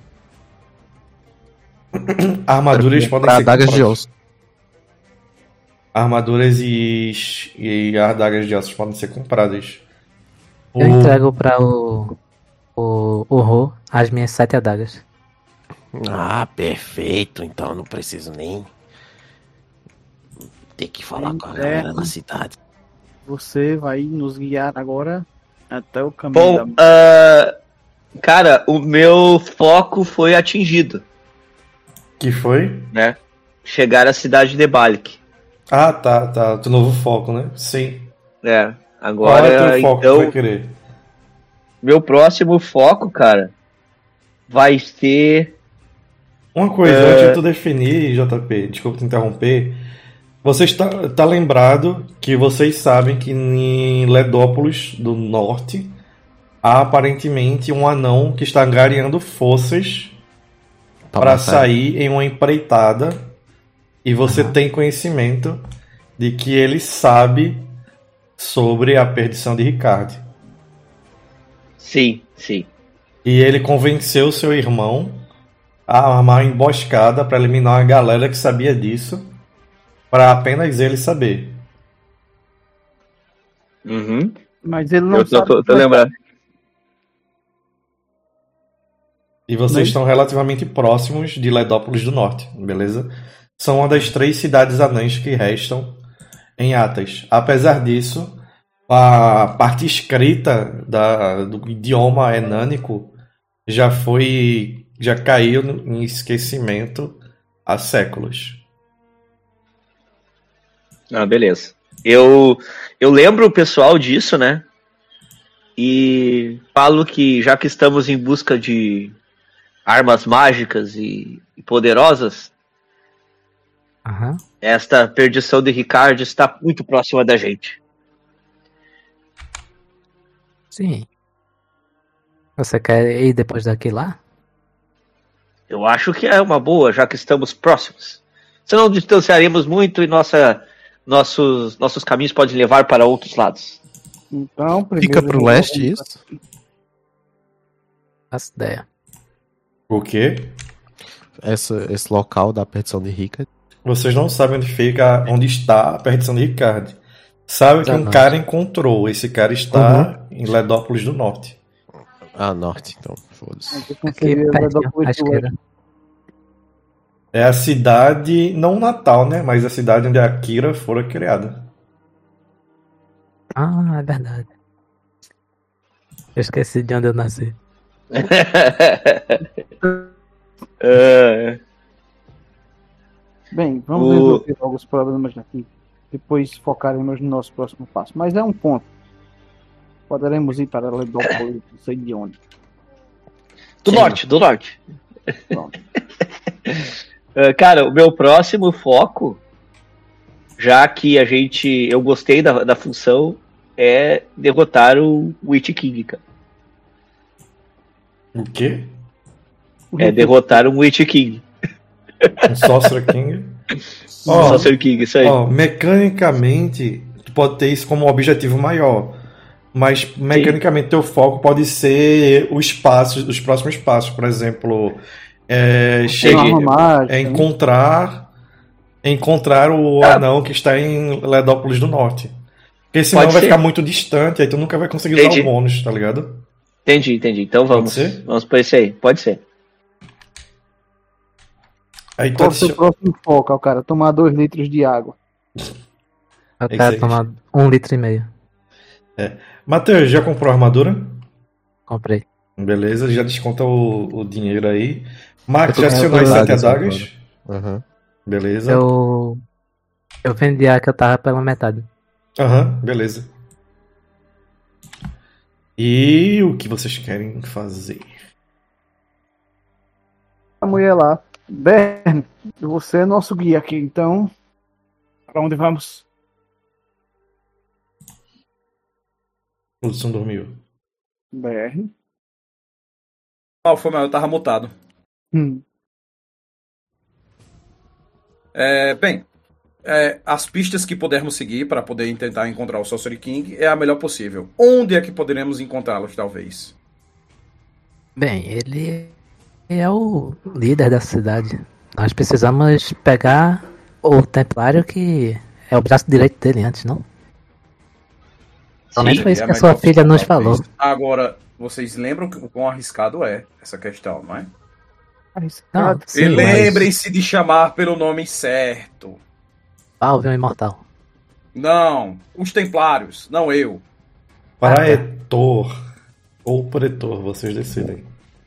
Armaduras podem Pra ser adagas de compradas. osso. Armaduras e adagas de ossos podem ser compradas. Eu entrego pra o Ro as minhas 7 adagas. Ah, perfeito. Então eu não preciso nem ter que falar com a galera na cidade. Você vai nos guiar agora até o caminho Bom, cara, o meu foco foi atingido, Que foi? né? Chegar à cidade de Balik. Ah, tá. Teu novo foco, né? Sim. É, Qual é agora, teu foco que então, tu vai querer? meu próximo foco, cara, vai ser... Uma coisa, antes de tu definir, JP, desculpa te interromper. Você tá lembrado que vocês sabem que em Ledópolis do Norte há aparentemente um anão que está angariando forças para sair em uma empreitada, e você tem conhecimento de que ele sabe sobre a perdição de Ricardo. Sim. E ele convenceu seu irmão a armar uma emboscada para eliminar uma galera que sabia disso, para apenas ele saber. Uhum. Mas ele não Eu sabe. tô lembrando. E vocês estão relativamente próximos de Ledópolis do Norte, beleza? São uma das 3 cidades anãs que restam em Atas. Apesar disso, a parte escrita do idioma enânico já caiu em esquecimento há séculos. Ah, beleza. Eu lembro o pessoal disso, né? E falo que já que estamos em busca de armas mágicas e poderosas, Aham. esta perdição de Ricardo está muito próxima da gente. Sim. Você quer ir depois daqui lá? Eu acho que é uma boa, já que estamos próximos. Senão distanciaremos muito e nossos caminhos podem levar para outros lados. Então, Fica pro leste isso? Faço ideia. O quê? Esse local da perdição de Rica. Vocês não sabem onde está a perdição de Ricardo. Sabe que um Exatamente. cara encontrou. Esse cara está em Ledópolis do Norte. Ah, norte, então. Foda-se. Aqui pertinho, à esquerda. É a cidade, não natal, né? Mas a cidade onde a Kira fora criada. Ah, é verdade. Eu esqueci de onde eu nasci. Bem, vamos resolver logo os problemas daqui. Depois focaremos no nosso próximo passo. Mas é um ponto. Poderemos ir para Ledópolis, não sei de onde. Do norte. Pronto. Cara, o meu próximo foco, já que eu gostei da função, é derrotar o Witch King, cara. O quê? É derrotar um Witch King. Um Sorcerer King? Sorcerer King, isso aí. Mecanicamente, tu pode ter isso como objetivo maior. Mas mecanicamente teu foco pode ser os próximos passos. Por exemplo, encontrar o anão que está em Ledópolis do Norte. Porque senão vai ficar muito distante, aí tu nunca vai conseguir usar o bônus, tá ligado? Entendi. Então vamos por esse aí. Pode ser. Aí qual é o seu próximo foco, cara? Tomar 2 litros de água. Eu quero tomar 1,5 litro. Matheus, já comprou a armadura? Comprei. Beleza, já desconta o dinheiro aí. Max, já acionou as 7 adagas? Uhum. Beleza. Eu vendi a que eu tava pela metade. Beleza. E o que vocês querem fazer? A mulher lá. Bern, você é nosso guia aqui, então. Para onde vamos? Produção dormiu. Bern. Foi mal, eu tava mutado. As pistas que pudermos seguir para poder tentar encontrar o Sorcerer King é a melhor possível. Onde é que poderemos encontrá-los, talvez? Bem, ele é o líder da cidade. Nós precisamos pegar o Templário, que é o braço direito dele antes, não? Pelo menos foi isso que a sua filha nos falou. Agora, vocês lembram o quão arriscado é essa questão, não é? Não, sim, e lembrem-se de chamar pelo nome certo. Alvion Imortal. Não, os templários, não eu. Praetor ou pretor, vocês decidem.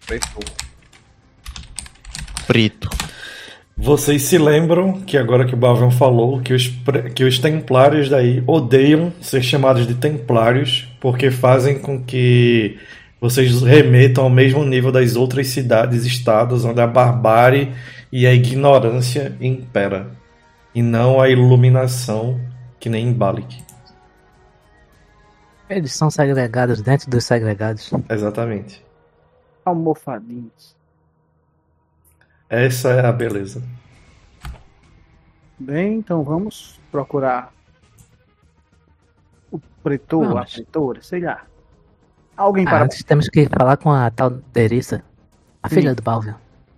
Preto. Vocês se lembram que agora que o Balvion falou que os templários daí odeiam ser chamados de templários porque fazem com que vocês remetam ao mesmo nível das outras cidades e estados onde a barbárie e a ignorância impera e não a iluminação que nem em Balik. Eles são segregados dentro dos segregados. Exatamente. Almofadinhos. Essa é a beleza. Bem, então vamos procurar o pretor, a Vamos. pretora, sei lá. Alguém para... Antes temos que falar com a tal Derissa, a filha do Balvion.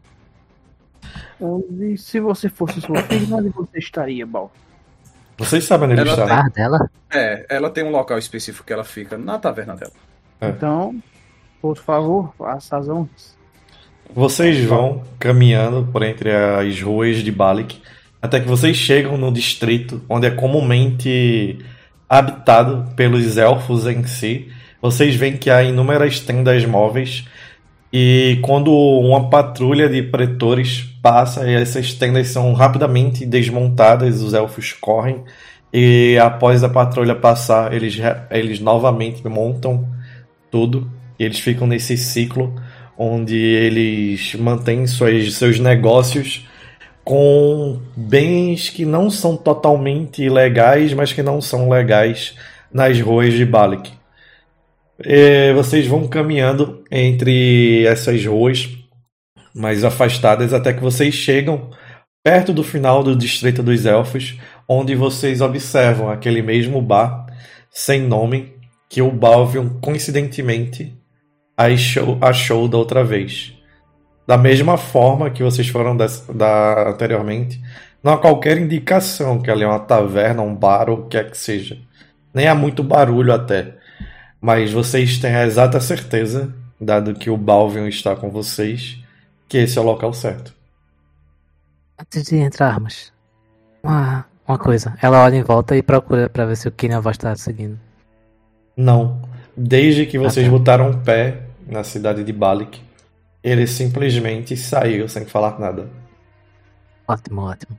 E se você fosse sua filha, onde você estaria, Bal? Vocês sabem onde ele Ela está? tem- Bar dela? Ela tem um local específico que ela fica na taverna dela. Então, por favor, faça as honras. Vocês vão caminhando por entre as ruas de Balik até que vocês chegam no distrito onde é comumente habitado pelos elfos em si. Vocês veem que há inúmeras tendas móveis e quando uma patrulha de pretores passa, essas tendas são rapidamente desmontadas, os elfos correm e após a patrulha passar, eles novamente montam tudo e eles ficam nesse ciclo onde eles mantêm seus negócios com bens que não são totalmente legais, mas que não são legais nas ruas de Balik. Vocês vão caminhando entre essas ruas mais afastadas até que vocês chegam perto do final do Distrito dos Elfos, onde vocês observam aquele mesmo bar sem nome que o Balvion coincidentemente achou da outra vez. Da mesma forma que vocês foram anteriormente, não há qualquer indicação que ali é uma taverna, um bar ou o que é que seja. Nem há muito barulho até. Mas vocês têm a exata certeza, dado que o Balvion está com vocês, que esse é o local certo. Antes de entrarmos, uma coisa. Ela olha em volta e procura pra ver se o Kenyan vai estar seguindo. Não. Desde que vocês tá. botaram o pé na cidade de Balik, ele simplesmente saiu sem falar nada. Ótimo, ótimo.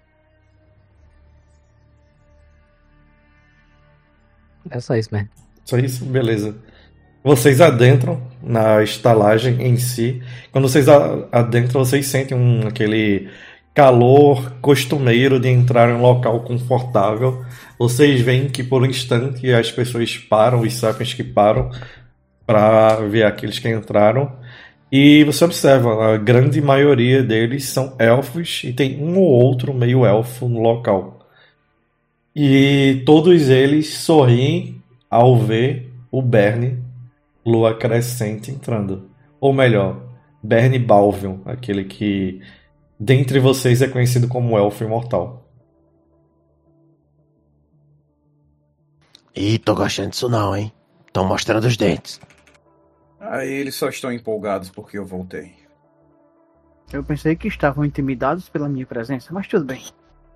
É só isso mesmo. Só isso? Beleza. Vocês adentram na estalagem em si. Quando vocês adentram, vocês sentem aquele calor costumeiro de entrar em um local confortável. Vocês veem que por um instante as pessoas param, os sapiens que param para ver aqueles que entraram. E você observa, a grande maioria deles são elfos e tem um ou outro meio elfo no local. E todos eles sorriem ao ver o Berne Lua Crescente entrando. Ou melhor, Berne Balvion, aquele que dentre vocês é conhecido como Elfo Imortal. Ih, tô gostando disso não, hein? Tão mostrando os dentes. Aí eles só estão empolgados porque eu voltei. Eu pensei que estavam intimidados pela minha presença, mas tudo bem.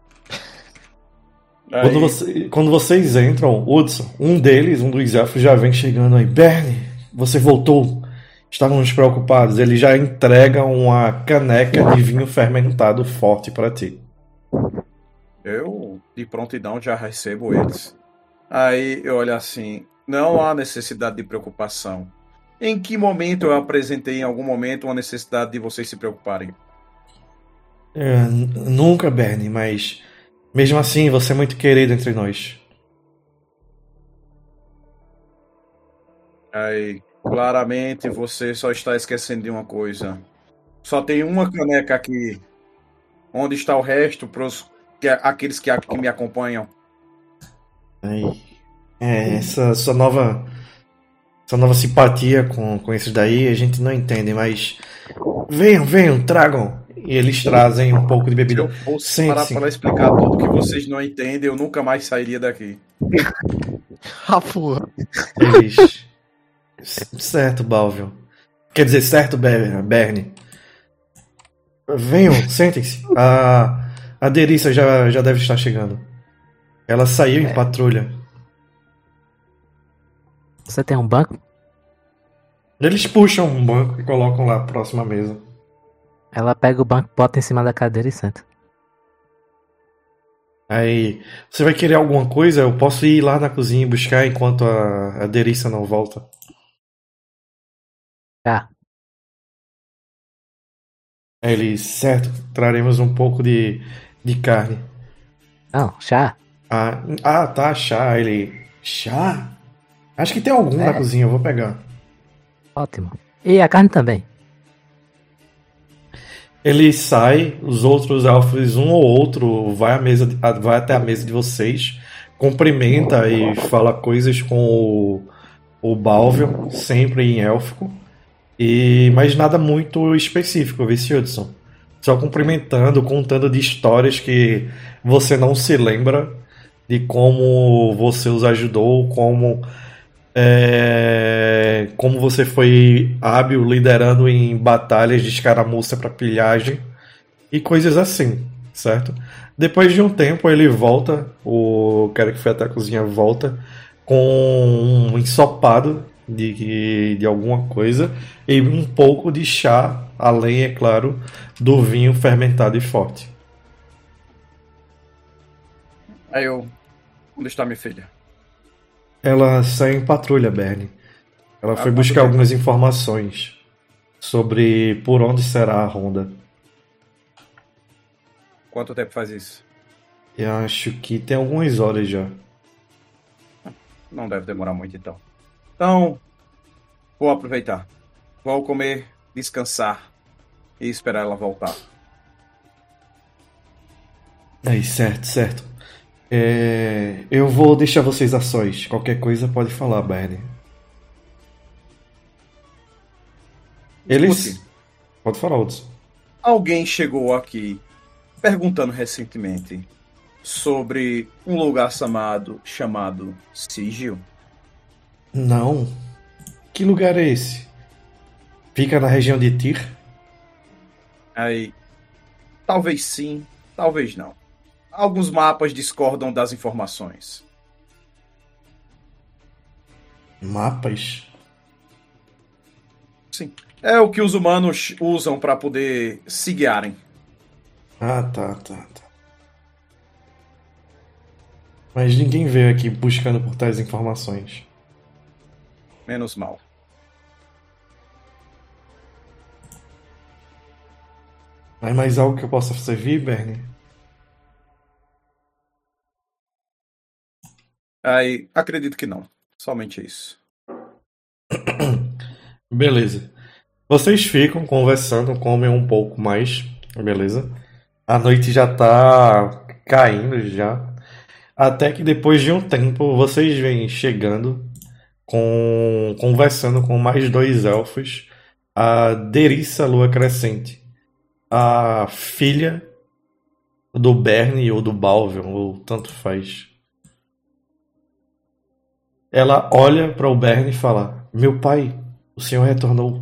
Quando vocês entram, Hudson, um dos elfos já vem chegando aí. Berne, você voltou. Estávamos preocupados. Ele já entrega uma caneca de vinho fermentado forte para ti. Eu, de prontidão, já recebo eles. Aí eu olho assim, não há necessidade de preocupação. Em que momento eu apresentei em algum momento uma necessidade de vocês se preocuparem? Nunca, Berne, mas mesmo assim você é muito querido entre nós. Aí, claramente você só está esquecendo de uma coisa. Só tem uma caneca aqui. Onde está o resto para aqueles que me acompanham? Essa nova simpatia com esses daí a gente não entende, mas venham, tragam. E eles trazem um pouco de Se bebida. eu fosse parar para explicar tudo que vocês não entendem, eu nunca mais sairia daqui. Ah, porra. Eles... Certo, Balvion. Quer dizer, certo, Berne. Venham, sentem-se. A Derissa já deve estar chegando. Ela saiu em patrulha. Você tem um banco? Eles puxam um banco e colocam lá próximo à mesa. Ela pega o banco, bota em cima da cadeira e senta. Aí, você vai querer alguma coisa? Eu posso ir lá na cozinha e buscar enquanto a Derissa não volta. Tá. Aí ele, certo, traremos um pouco de carne. Não, chá. Tá, chá. Aí ele, chá? Acho que tem algum na cozinha, eu vou pegar. Ótimo. E a carne também. Ele sai, os outros elfos, um ou outro, vai até a mesa de vocês, cumprimenta e fala coisas com o Balvion, sempre em élfico, mas nada muito específico, viu, Hudson? Só cumprimentando, contando de histórias que você não se lembra, de como você os ajudou, como você foi hábil liderando em batalhas de escaramuça para pilhagem e coisas assim, certo? Depois de um tempo ele volta, o cara que foi até a cozinha volta com um ensopado de alguma coisa e um pouco de chá, além, é claro, do vinho fermentado e forte. Aí eu... Onde está minha filha? Ela saiu em patrulha, Bernie. Ela foi buscar algumas informações sobre por onde será a ronda. Quanto tempo faz isso? Eu acho que tem algumas horas já. Não deve demorar muito, então. Então, vou aproveitar. Vou comer, descansar e esperar ela voltar. Aí, certo. Eu vou deixar vocês a sós. Qualquer coisa pode falar, Bernie. Eles... Pode falar, Hudson. Alguém chegou aqui perguntando recentemente sobre um lugar chamado Sigil. Não. Que lugar é esse? Fica na região de Tyr? Aí, talvez sim, talvez não. Alguns mapas discordam das informações. Mapas? Sim. É o que os humanos usam para poder se guiarem. Tá. Mas ninguém veio aqui buscando por tais informações. Menos mal. Mas mais algo que eu possa servir, Bernie? Aí, acredito que não. Somente isso. Beleza. Vocês ficam conversando, comem um pouco mais, beleza? A noite já tá caindo já. Até que depois de um tempo vocês vêm chegando, conversando com mais dois elfos, a Derissa Lua Crescente, a filha do Bernie ou do Balvion, ou tanto faz. Ela olha para o Bernie e fala: meu pai, o senhor retornou.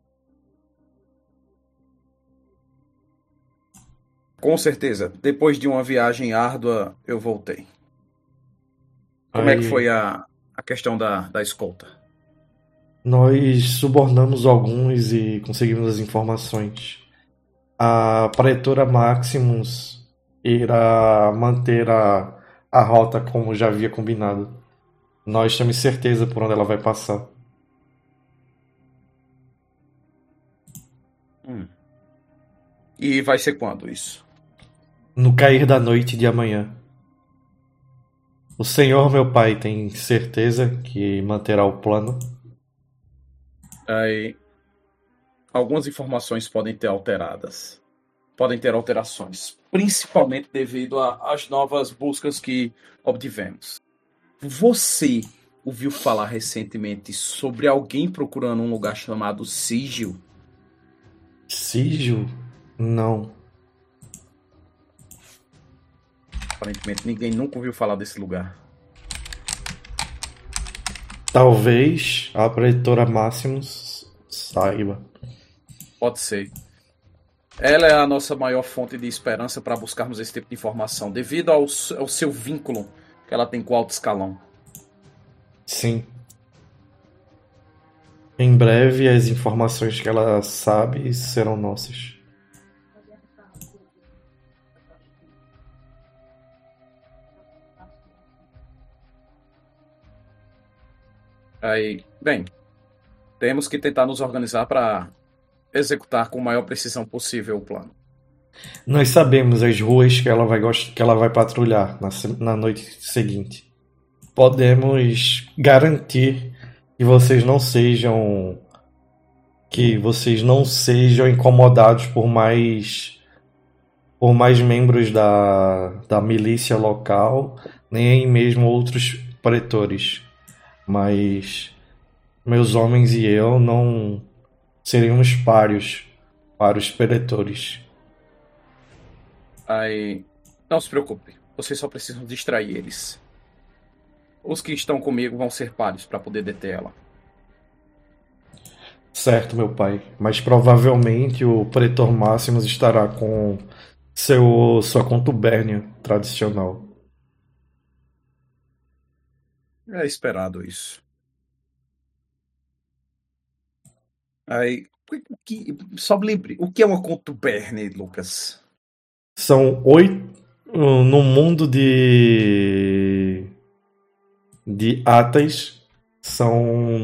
Com certeza. Depois de uma viagem árdua, eu voltei. Como é que foi a questão da escolta? Nós subornamos alguns e conseguimos as informações. A Pretora Maximus irá manter a rota como já havia combinado. Nós temos certeza por onde ela vai passar. E vai ser quando isso? No cair da noite de amanhã. O senhor, meu pai, tem certeza que manterá o plano? Aí, algumas informações podem ter alteradas. Podem ter alterações. Principalmente devido às novas buscas que obtivemos. Você ouviu falar recentemente sobre alguém procurando um lugar chamado Sigil? Sigil? Não. Aparentemente ninguém nunca ouviu falar desse lugar. Talvez a Pretora Maximus saiba. Pode ser. Ela é a nossa maior fonte de esperança para buscarmos esse tipo de informação, devido ao seu vínculo que ela tem com o alto escalão. Sim. Em breve, as informações que ela sabe serão nossas. Aí, bem, temos que tentar nos organizar para executar com a maior precisão possível o plano. Nós sabemos as ruas que ela vai patrulhar na noite seguinte. Podemos garantir que vocês não sejam incomodados por mais membros da milícia local, nem mesmo outros pretores. Mas meus homens e eu não seríamos pários para os pretores. Aí, não se preocupe, vocês só precisam distrair eles. Os que estão comigo vão ser páreos para poder deter ela. Certo, meu pai. Mas provavelmente o Pretor Máximos estará com sua contubérnia tradicional. É esperado isso. Aí, só me lembre, o que é uma contuberne, Lucas? São 8 no mundo de Atas. São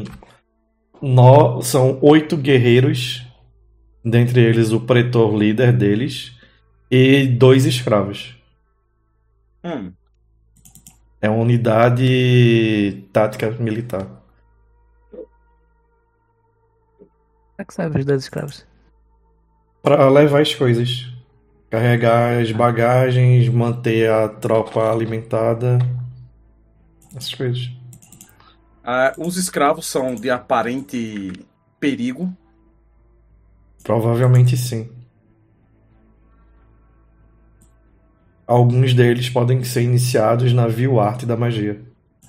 8 guerreiros, dentre eles o pretor líder deles e 2 escravos. É uma unidade tática militar. Como é que serve os 2 escravos? Para levar as coisas. Carregar as bagagens, manter a tropa alimentada. Essas coisas. Os escravos são de aparente perigo. Provavelmente sim. Alguns deles podem ser iniciados na vil arte da magia.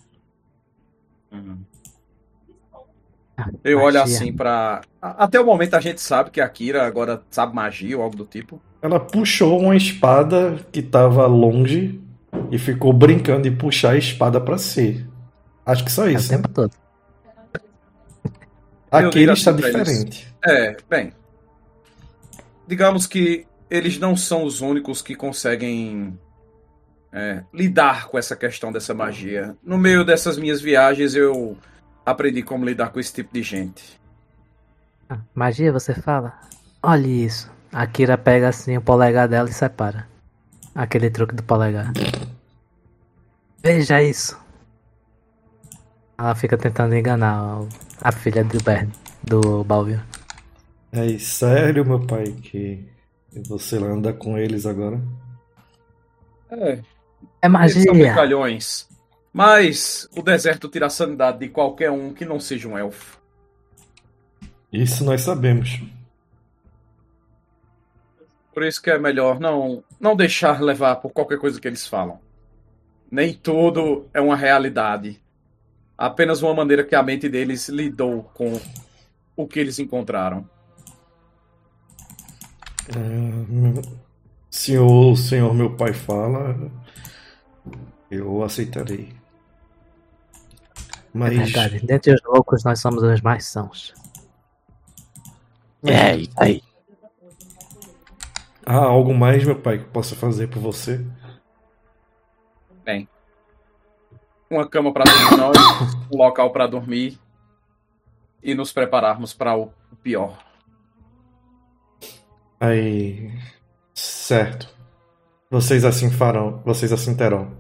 Eu olho assim pra... Até o momento a gente sabe que a Kira agora sabe magia ou algo do tipo. Ela puxou uma espada que estava longe e ficou brincando de puxar a espada pra si. Acho que só isso. O tempo todo. Aquele está diferente. Bem. Digamos que eles não são os únicos que conseguem lidar com essa questão dessa magia. No meio dessas minhas viagens eu aprendi como lidar com esse tipo de gente. Magia, você fala? Olha isso. A Kira pega assim o polegar dela e separa. Aquele truque do polegar. Veja isso. Ela fica tentando enganar a filha do Balvio. É sério, meu pai, que você anda com eles agora? É magia. Eles são brincalhões. Mas o deserto tira a sanidade de qualquer um que não seja um elfo. Isso nós sabemos. Por isso que é melhor não deixar levar por qualquer coisa que eles falam. Nem tudo é uma realidade. Apenas uma maneira que a mente deles lidou com o que eles encontraram. Se o senhor meu pai fala, eu aceitarei. Mas... É verdade, dentre os loucos nós somos os mais sãos. Isso aí. Há algo mais, meu pai, que eu possa fazer por você? Bem, uma cama para todos nós, um local para dormir e nos prepararmos para o pior. Aí, certo. Vocês assim farão, vocês assim terão.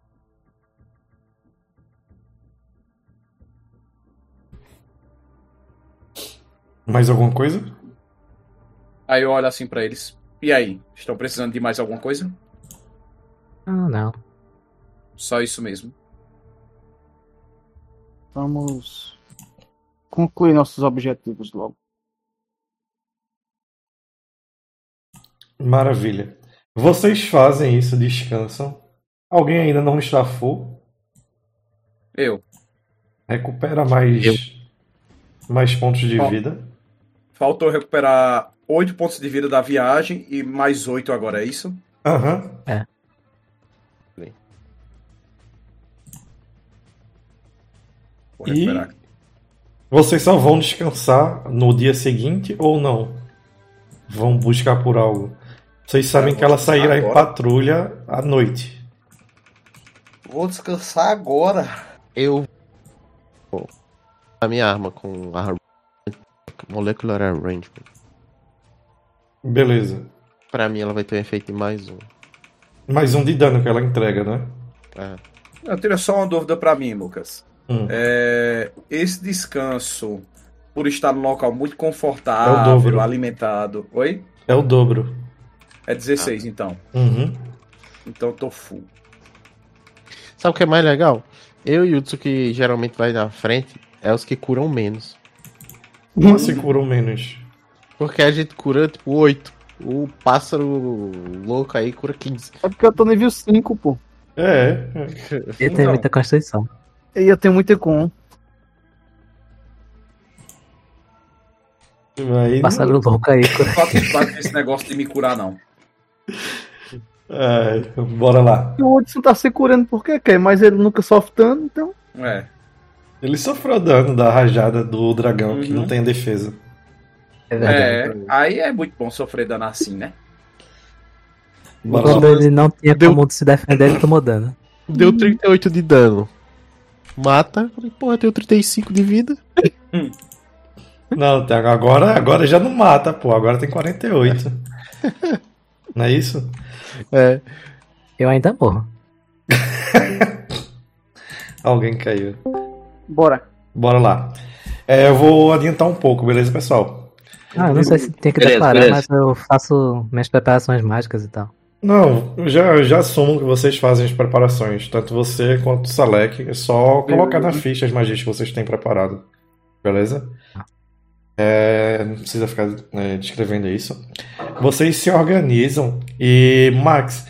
Mais alguma coisa? Aí eu olho assim para eles. E aí, estão precisando de mais alguma coisa? Não. Só isso mesmo. Vamos concluir nossos objetivos logo. Maravilha. Vocês fazem isso, descansam. Alguém ainda não está full? Eu. Recupera mais pontos de vida. Faltou recuperar 8 pontos de vida da viagem e mais 8 agora, é isso? Aham. Vou E recuperar. vocês só vão descansar no dia seguinte ou não? Vão buscar por algo? Vocês sabem Eu que ela vou sairá em agora. patrulha à noite. Vou descansar agora. Eu vou a minha arma com a Molecular Arrangement. Beleza. Pra mim ela vai ter um efeito de mais um. Mais um de dano que ela entrega, né? É. Eu tenho só uma dúvida pra mim, Lucas. Hum. Esse descanso, por estar num local muito É o confortável, dobro. alimentado. Oi? É o dobro. É 16, então. Uhum. Então eu tô full. Sabe o que é mais legal? Eu e o Yutsu, que geralmente vai na frente, é os que curam menos. Como se curam menos? Porque a gente cura tipo 8. O pássaro louco aí cura 15. É porque eu tô nível 5, pô. É. Ele tem muita constituição. E eu tenho muito com. Aí, Pássaro louco aí. Não tô acostumado com esse negócio de me curar, não. bora lá. E o Hudson tá se curando porque quer, mas ele nunca sofre dano, então. É. Ele sofreu dano da rajada do dragão, que Uhum. não tem defesa. É verdade. Aí é muito bom sofrer dano assim, né? Bora lá. Quando ele não tinha como se defender, ele tomou dano. Deu 38 de dano. Mata. Falei, porra, eu tenho 35 de vida. Não, agora já não mata, pô. Agora tem 48. Não é isso? É. Eu ainda morro. Alguém caiu. Bora. Bora lá. Eu vou adiantar um pouco, beleza, pessoal? Ah, eu não sei se tem que Beleza, declarar, beleza. mas eu faço minhas preparações mágicas e tal. Não, eu já assumo que vocês fazem as preparações. Tanto você quanto o Salek. É só colocar na ficha as magias que vocês têm preparado. Beleza? Não precisa ficar descrevendo isso. Vocês se organizam e, Max,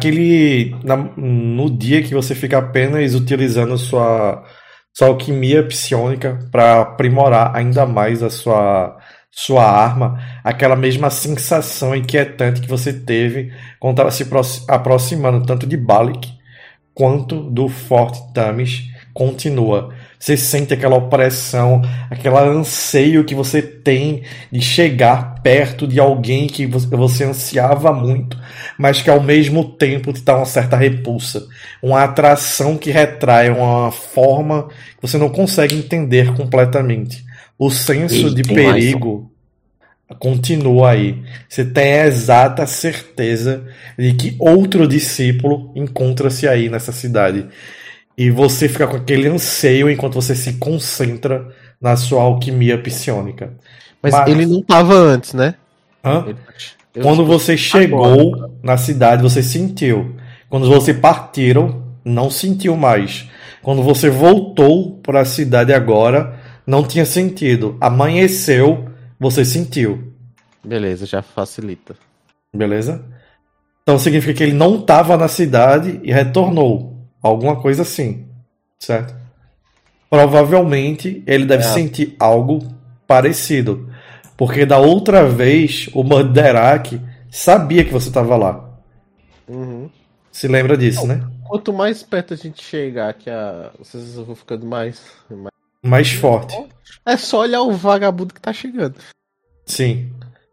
no dia que você fica apenas utilizando sua alquimia psionica para aprimorar ainda mais a sua arma, aquela mesma sensação inquietante que você teve quando estava se aproximando tanto de Balik quanto do Forte Tamis continua. Você sente aquela opressão, aquele anseio que você tem de chegar perto de alguém que você ansiava muito, mas que ao mesmo tempo te dá uma certa repulsa. Uma atração que retrai uma forma que você não consegue entender completamente. O senso de tem mais perigo continua aí. Você tem a exata certeza de que outro discípulo encontra-se aí nessa cidade. E você fica com aquele anseio enquanto você se concentra na sua alquimia psionica. Mas Max, ele não tava antes, né? hã? Eu- Quando você chegou na cidade, você sentiu. Quando você partiram, não sentiu mais. Quando você voltou para a cidade agora, não tinha sentido. Amanheceu, você sentiu. Beleza, já facilita. Beleza? Então significa que ele não estava na cidade e retornou. Alguma coisa assim. Certo? Provavelmente ele deve sentir algo parecido. Porque da outra vez, o Murderak sabia que você estava lá. Uhum. Se lembra disso, né? Quanto mais perto a gente chegar, que vocês vão ficando mais. Mais forte. É só olhar o vagabundo que tá chegando. Sim.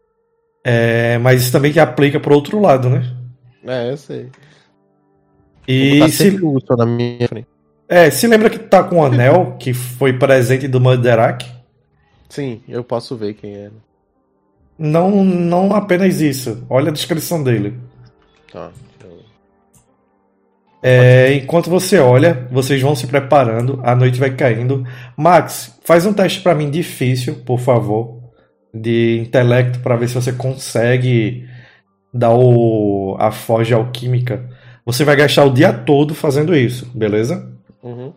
Mas isso também que aplica pro outro lado, né? Eu sei. Vou E botar sempre o Hudson na minha frente. se lembra que tá com o anel que foi presente do Murderak? Sim, eu posso ver quem é. Não apenas isso. Olha a descrição dele. Tá, deixa eu... Enquanto você olha, vocês vão se preparando, a noite vai caindo. Max, faz um teste pra mim difícil, por favor, de intelecto, pra ver se você consegue dar a foge alquímica. Você vai gastar o dia todo fazendo isso, beleza? Uhum.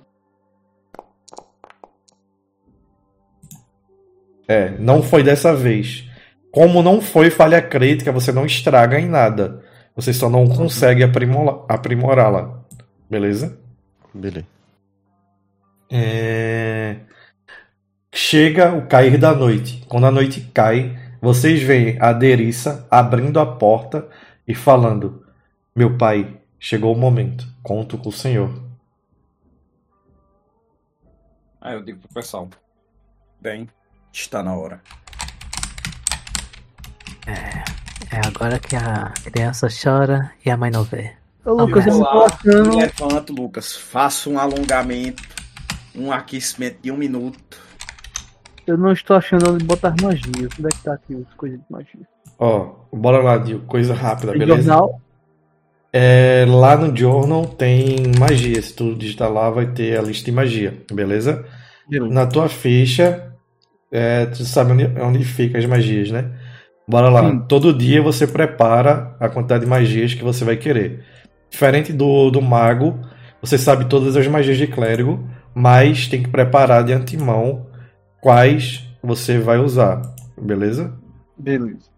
Não foi dessa vez. Como não foi falha crítica, você não estraga em nada. Você só não consegue aprimorá-la. Beleza? Beleza. Chega o cair da noite. Quando a noite cai, vocês veem a Derissa abrindo a porta e falando: Meu pai, chegou o momento. Conto com o senhor. Aí eu digo pro pessoal: bem, está na hora. É agora que a criança chora e a mãe não vê. Ô, Lucas, eu Eu não vou tô lá, achando. me levanto, Lucas, faço um alongamento, um aquecimento de 1 minuto. Eu não estou achando onde botar magia. Onde é que tá aqui as coisas de magia? Ó, bora lá de coisa rápida, Tem beleza? jornal? Lá no Journal tem magia. Se tu digitar lá, vai ter a lista de magia, beleza? Beleza. Na tua ficha, tu sabe onde fica as magias, né? Bora lá. Sim. Todo dia você prepara a quantidade de magias que você vai querer. Diferente do mago, você sabe todas as magias de clérigo, mas tem que preparar de antemão quais você vai usar, beleza? Beleza.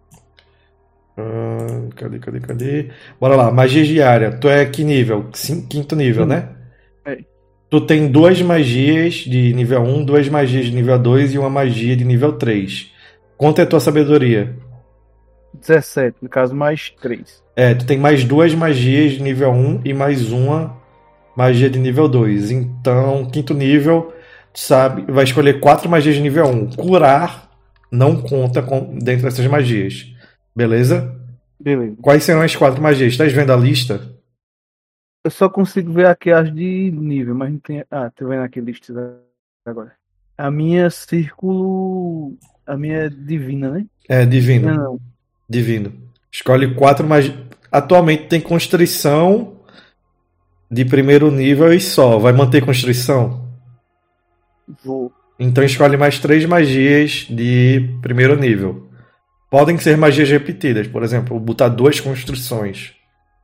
Cadê? Bora lá, magia diária. Tu é que nível? Quinto nível, né? É. Tu tem 2 magias de nível 1, 2 magias de nível 2 e uma magia de nível 3. Quanto é a tua sabedoria? 17, no caso, mais 3. Tu tem mais 2 magias de nível 1 e mais uma magia de nível 2. Então, quinto nível, tu sabe, vai escolher 4 magias de nível 1. Curar não conta dentro dessas magias. Beleza? Beleza. Quais serão as 4 magias? Estás vendo a lista? Eu só consigo ver aqui as de nível, mas não tem. Tô vendo aqui listas agora. A minha círculo. A minha é divina, né? Divino. Não. Divino. Escolhe 4 magias. Atualmente tem constrição de primeiro nível e só. Vai manter constrição? Vou. Então escolhe mais 3 magias de primeiro nível. Podem ser magias repetidas. Por exemplo, botar 2 constrições.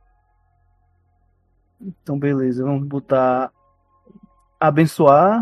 Então, beleza. Vamos botar. Abençoar.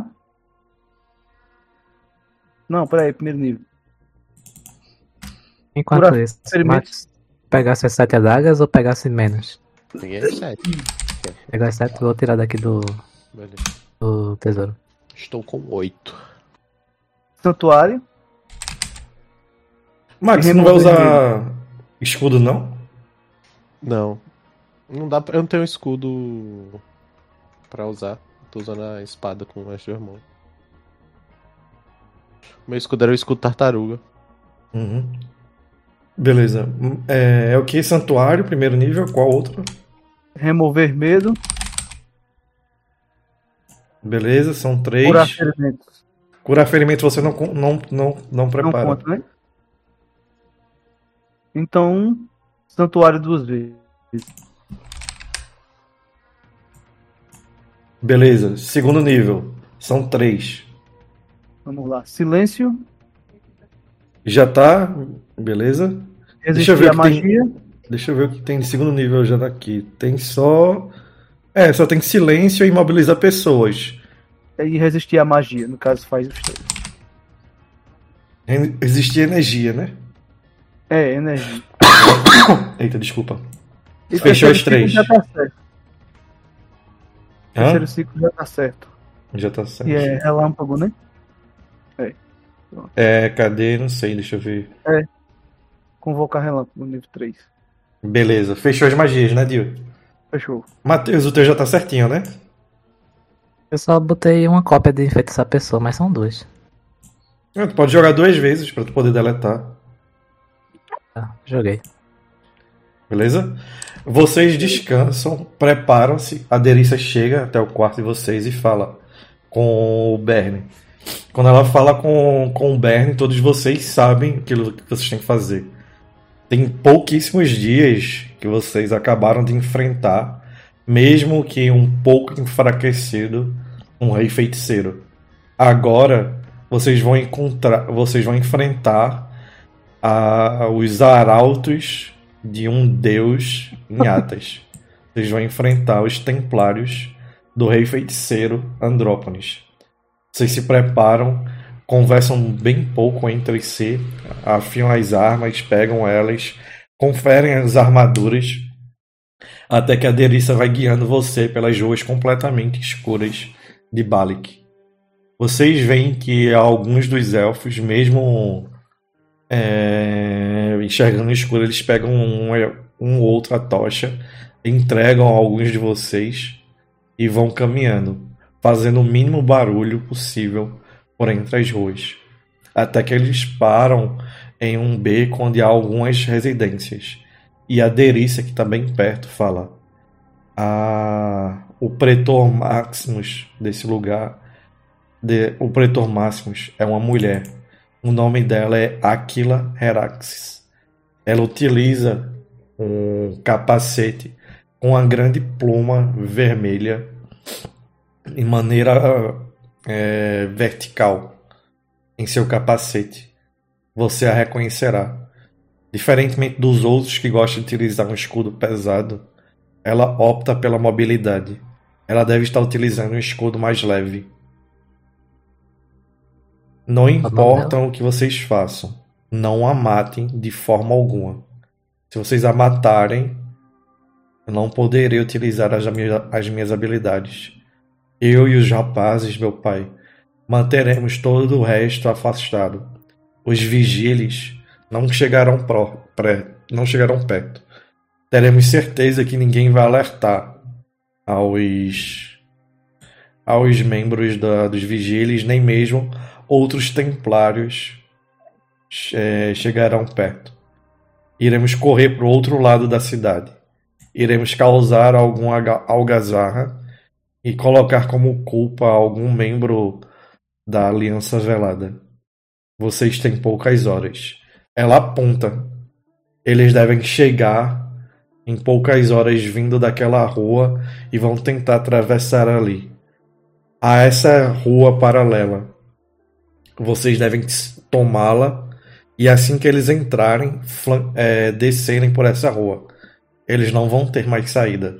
Não, peraí, primeiro nível. Enquanto Curar isso, ferimentos. Max, pegasse as 7 adagas ou pegasse menos? Peguei 7. Pegar as 7, vou tirar daqui do Beleza. tesouro. Estou com 8. Santuário. Max, você não vai usar escudo, não? Não. Não dá pra... Eu não tenho escudo pra usar. Tô usando a espada com as 2 mãos. Meu escudo era o escudo tartaruga. Uhum. Beleza. É o que? Santuário, primeiro nível. Qual outro? Remover medo. Beleza, são 3. Curar ferimentos. Curar ferimento você não Não prepara. conta, né? Então, santuário 2 vezes. Beleza, segundo nível. São 3. Vamos lá. Silêncio. Já tá. Beleza. Resistir ver a o que magia. Deixa eu ver o que tem de segundo nível já daqui. Tem só. Só tem silêncio e imobilizar pessoas. E resistir a magia. No caso, faz os 3. Existia energia, né? Energia. Eita, desculpa. E Fechou as terceiro 3. ciclo já tá certo. Hã? Terceiro ciclo já tá certo. Já tá certo. E é relâmpago, né? Cadê? Não sei, deixa eu ver. Convocar relâmpago, nível 3. Beleza, fechou as magias, né, Dio? Fechou. Matheus, o teu já tá certinho, né? Eu só botei uma cópia de enfeitiçar a pessoa, mas são 2. Tu pode jogar 2 vezes pra tu poder deletar. Tá, joguei. Beleza? Vocês descansam, preparam-se. A Derissa chega até o quarto de vocês e fala com o Bernie. Quando ela fala com o Bernie, todos vocês sabem aquilo que vocês têm que fazer. Tem pouquíssimos dias que vocês acabaram de enfrentar, mesmo que um pouco enfraquecido, um rei feiticeiro. Agora vocês vão enfrentar os arautos de um deus em Atas. Vocês vão enfrentar os templários do rei feiticeiro Andrópolis. Vocês se preparam, conversam bem pouco entre si, afiam as armas, pegam elas, conferem as armaduras, até que a Derissa vai guiando você pelas ruas completamente escuras de Balik. Vocês veem que alguns dos elfos, mesmo enxergando no escuro, eles pegam um ou outra tocha, entregam a alguns de vocês e vão caminhando, fazendo o mínimo barulho possível por entre as ruas, até que eles param em um beco onde há algumas residências. E a Derícia, que está bem perto, fala: o pretor Maximus desse lugar, o pretor Maximus é uma mulher. O nome dela é Aquila Heraxes. Ela utiliza um capacete com uma grande pluma vermelha em maneira vertical em seu capacete. Você a reconhecerá. Diferentemente dos outros que gostam de utilizar um escudo pesado, ela opta pela mobilidade. Ela deve estar utilizando um escudo mais leve. Não importa o que vocês façam, não a matem de forma alguma. Se vocês a matarem, eu não poderei utilizar as minhas habilidades. Eu e os rapazes, meu pai, manteremos todo o resto afastado. Os vigílios não chegarão perto. Teremos certeza que ninguém vai alertar aos membros dos vigílios, nem mesmo outros templários chegarão perto. Iremos correr para o outro lado da cidade. Iremos causar alguma algazarra e colocar como culpa algum membro da Aliança Velada. Vocês têm poucas horas. Ela aponta. Eles devem chegar em poucas horas vindo daquela rua e vão tentar atravessar ali. A essa rua paralela. Vocês devem tomá-la e assim que eles entrarem, descerem por essa rua. Eles não vão ter mais saída.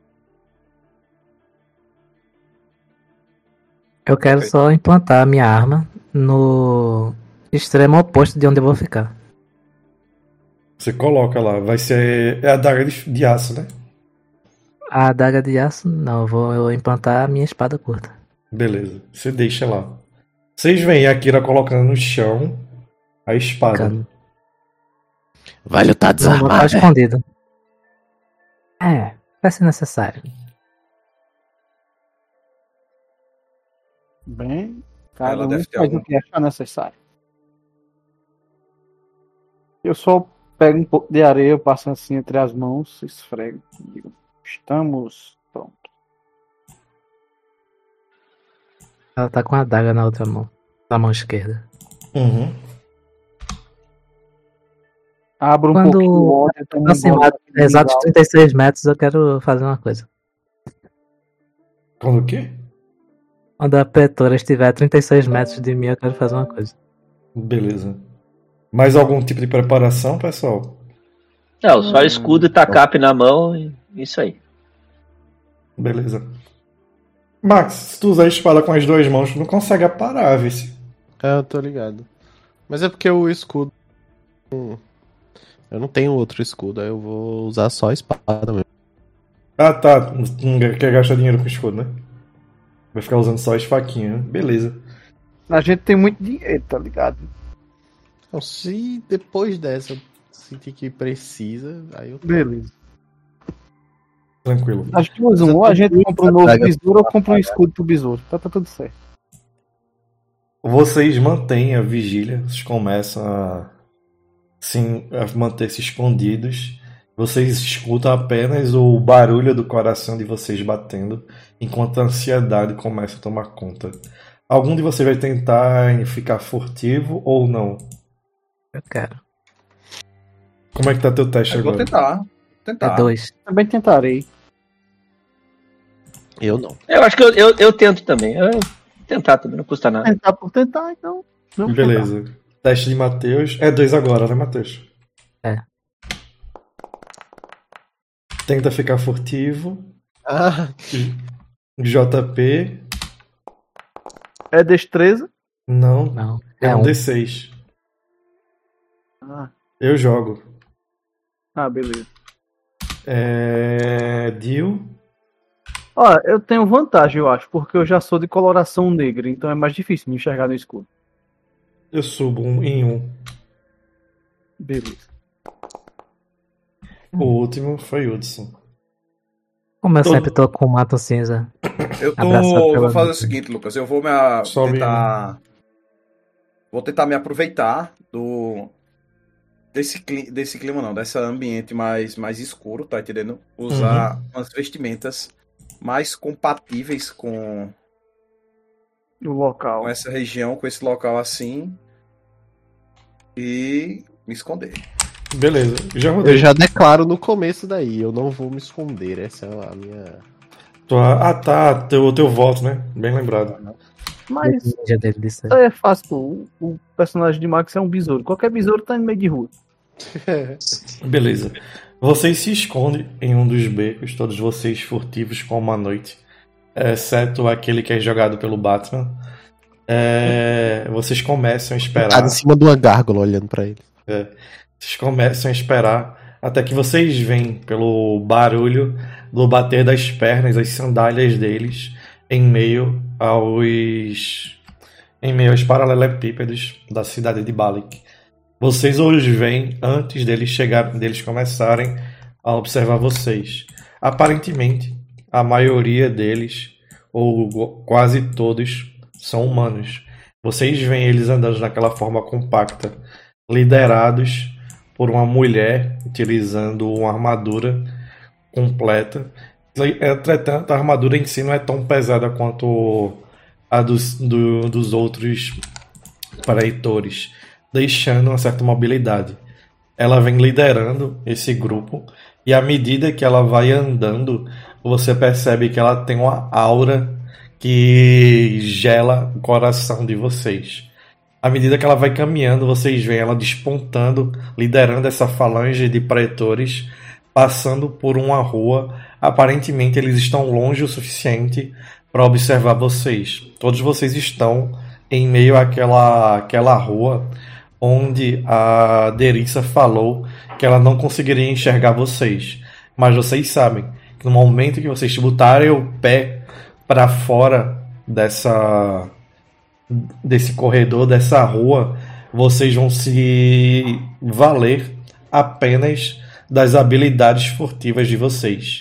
Eu quero só implantar a minha arma no extremo oposto de onde eu vou ficar. Você coloca lá, vai ser a adaga de aço, né? A adaga de aço, não, eu vou implantar a minha espada curta. Beleza, você deixa lá. Vocês veem a Kira colocando no chão a espada. Vai lutar Vou botar desarmado. escondido. Vai ser necessário. Bem, cada Ela um deve ter faz algum- o que achar necessário. Eu só pego um pouco de areia, eu passo assim entre as mãos, esfrego e digo: estamos prontos. Ela tá com a adaga na outra mão. Na mão esquerda. Uhum. Abro um Quando pouquinho o ódio, tomo um aproximado gole de exatos de 36 metros, eu quero fazer uma coisa. Quando o quê? Quando a Pretora estiver a 36 metros de mim, eu quero fazer uma coisa. Beleza. Mais algum tipo de preparação, pessoal? Não, só escudo e tacape na mão e isso aí. Beleza. Max, se tu usar a espada com as duas mãos, tu não consegue aparar, vice. Eu tô ligado. Mas é porque o escudo. Eu não tenho outro escudo, aí eu vou usar só a espada mesmo. Ah, tá. Não quer gastar dinheiro com escudo, né? Vai ficar usando só as faquinhas. Beleza. A gente tem muito dinheiro, tá ligado? Então, se depois dessa eu sentir que precisa, aí eu. Beleza. Tranquilo. As duas, ou a gente compra um novo besouro ou compra um escudo pro besouro. Tá tudo certo. Vocês mantêm a vigília, vocês começam a manter-se escondidos. Vocês escutam apenas o barulho do coração de vocês batendo, enquanto a ansiedade começa a tomar conta. Algum de vocês vai tentar ficar furtivo ou não? Eu quero. Como é que tá teu teste Eu vou agora? tentar. É 2. Também tentarei. Eu não. Eu acho que eu tento também. Tentar também, não custa nada. Tentar por tentar, então. Vamos Beleza. Teste de Matheus. É 2 agora, né, Matheus? É. Tenta ficar furtivo. Ah, JP. É destreza? Não. Não. É um um. D6. Ah, Eu jogo. beleza. Dio. Ó, eu tenho vantagem, eu acho, porque eu já sou de coloração negra, então é mais difícil me enxergar no escuro. Eu subo em 1. Beleza. O último foi Hudson. Como eu sempre tô com o Mato Cinza. Eu Abraçado pela vou fazer o noite. seguinte, Lucas. Eu vou Sobe tentar. Vou tentar me aproveitar desse clima não, desse ambiente mais escuro, tá entendendo? Usar umas vestimentas mais compatíveis com O local. essa região, com esse local assim. E me esconder. Beleza, já rodei. Eu já declaro no começo daí, eu não vou me esconder. Essa é a minha. Teu voto, né? Bem lembrado. Mas Já dele disso aí. é fácil, pô. O personagem de Max é um besouro. Qualquer besouro tá no meio de rua. Beleza. Vocês se escondem em um dos becos, todos vocês furtivos como a noite, exceto aquele que é jogado pelo Batman. Vocês começam a esperar. Tá em cima de uma gárgula olhando pra ele. Vocês começam a esperar até que vocês veem pelo barulho do bater das pernas, as sandálias deles, em meio aos paralelepípedos da cidade de Balik. Vocês os veem antes deles começarem a observar vocês. Aparentemente, a maioria deles, ou quase todos, são humanos. Vocês veem eles andando naquela forma compacta, liderados por uma mulher utilizando uma armadura completa. Entretanto, a armadura em si não é tão pesada quanto a dos outros praetores, deixando uma certa mobilidade. Ela vem liderando esse grupo e à medida que ela vai andando, você percebe que ela tem uma aura que gela o coração de vocês. À medida que ela vai caminhando, vocês veem ela despontando, liderando essa falange de pretores, passando por uma rua. Aparentemente eles estão longe o suficiente para observar vocês. Todos vocês estão em meio àquela rua onde a Derissa falou que ela não conseguiria enxergar vocês. Mas vocês sabem que no momento que vocês botarem o pé para fora desse corredor, dessa rua, vocês vão se valer apenas das habilidades furtivas de vocês.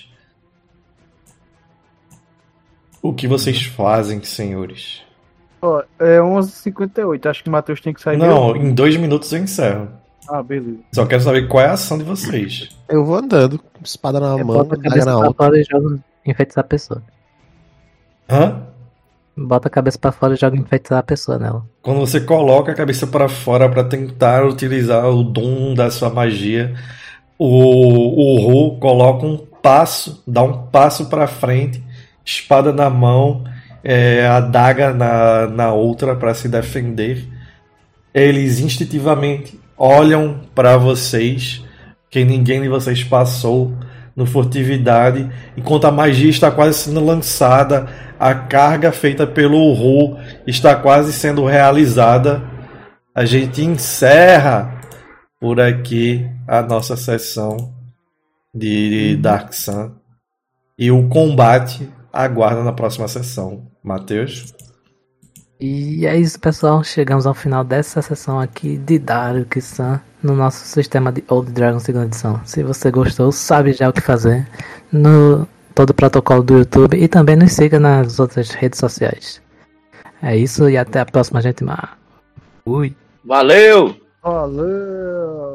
O que vocês fazem, senhores? Ó, é 11h58. Acho que o Matheus tem que sair. Não, mesmo. em 2 minutos eu encerro. Ah, beleza. Só quero saber qual é a ação de vocês. Eu vou andando, espada na mão, Bota a daga cabeça na pra outra. fora e joga enfeitiçar a pessoa. Hã? Bota a cabeça pra fora e joga enfeitiçar a pessoa nela. Quando você coloca a cabeça para fora para tentar utilizar o dom da sua magia, o Ru coloca um passo, dá um passo para frente, espada na mão, a daga na outra para se defender. Eles instintivamente olham para vocês, que ninguém de vocês passou no furtividade, enquanto a magia está quase sendo lançada, a carga feita pelo Ru está quase sendo realizada. A gente encerra por aqui a nossa sessão de Dark Sun e o combate aguarda na próxima sessão. Matheus? E é isso, pessoal. Chegamos ao final dessa sessão aqui de Dark Sun no nosso sistema de Old Dragon 2ª edição. Se você gostou, sabe já o que fazer no todo o protocolo do YouTube e também nos siga nas outras redes sociais. É isso e até a próxima, gente. Fui. Valeu! Valeu!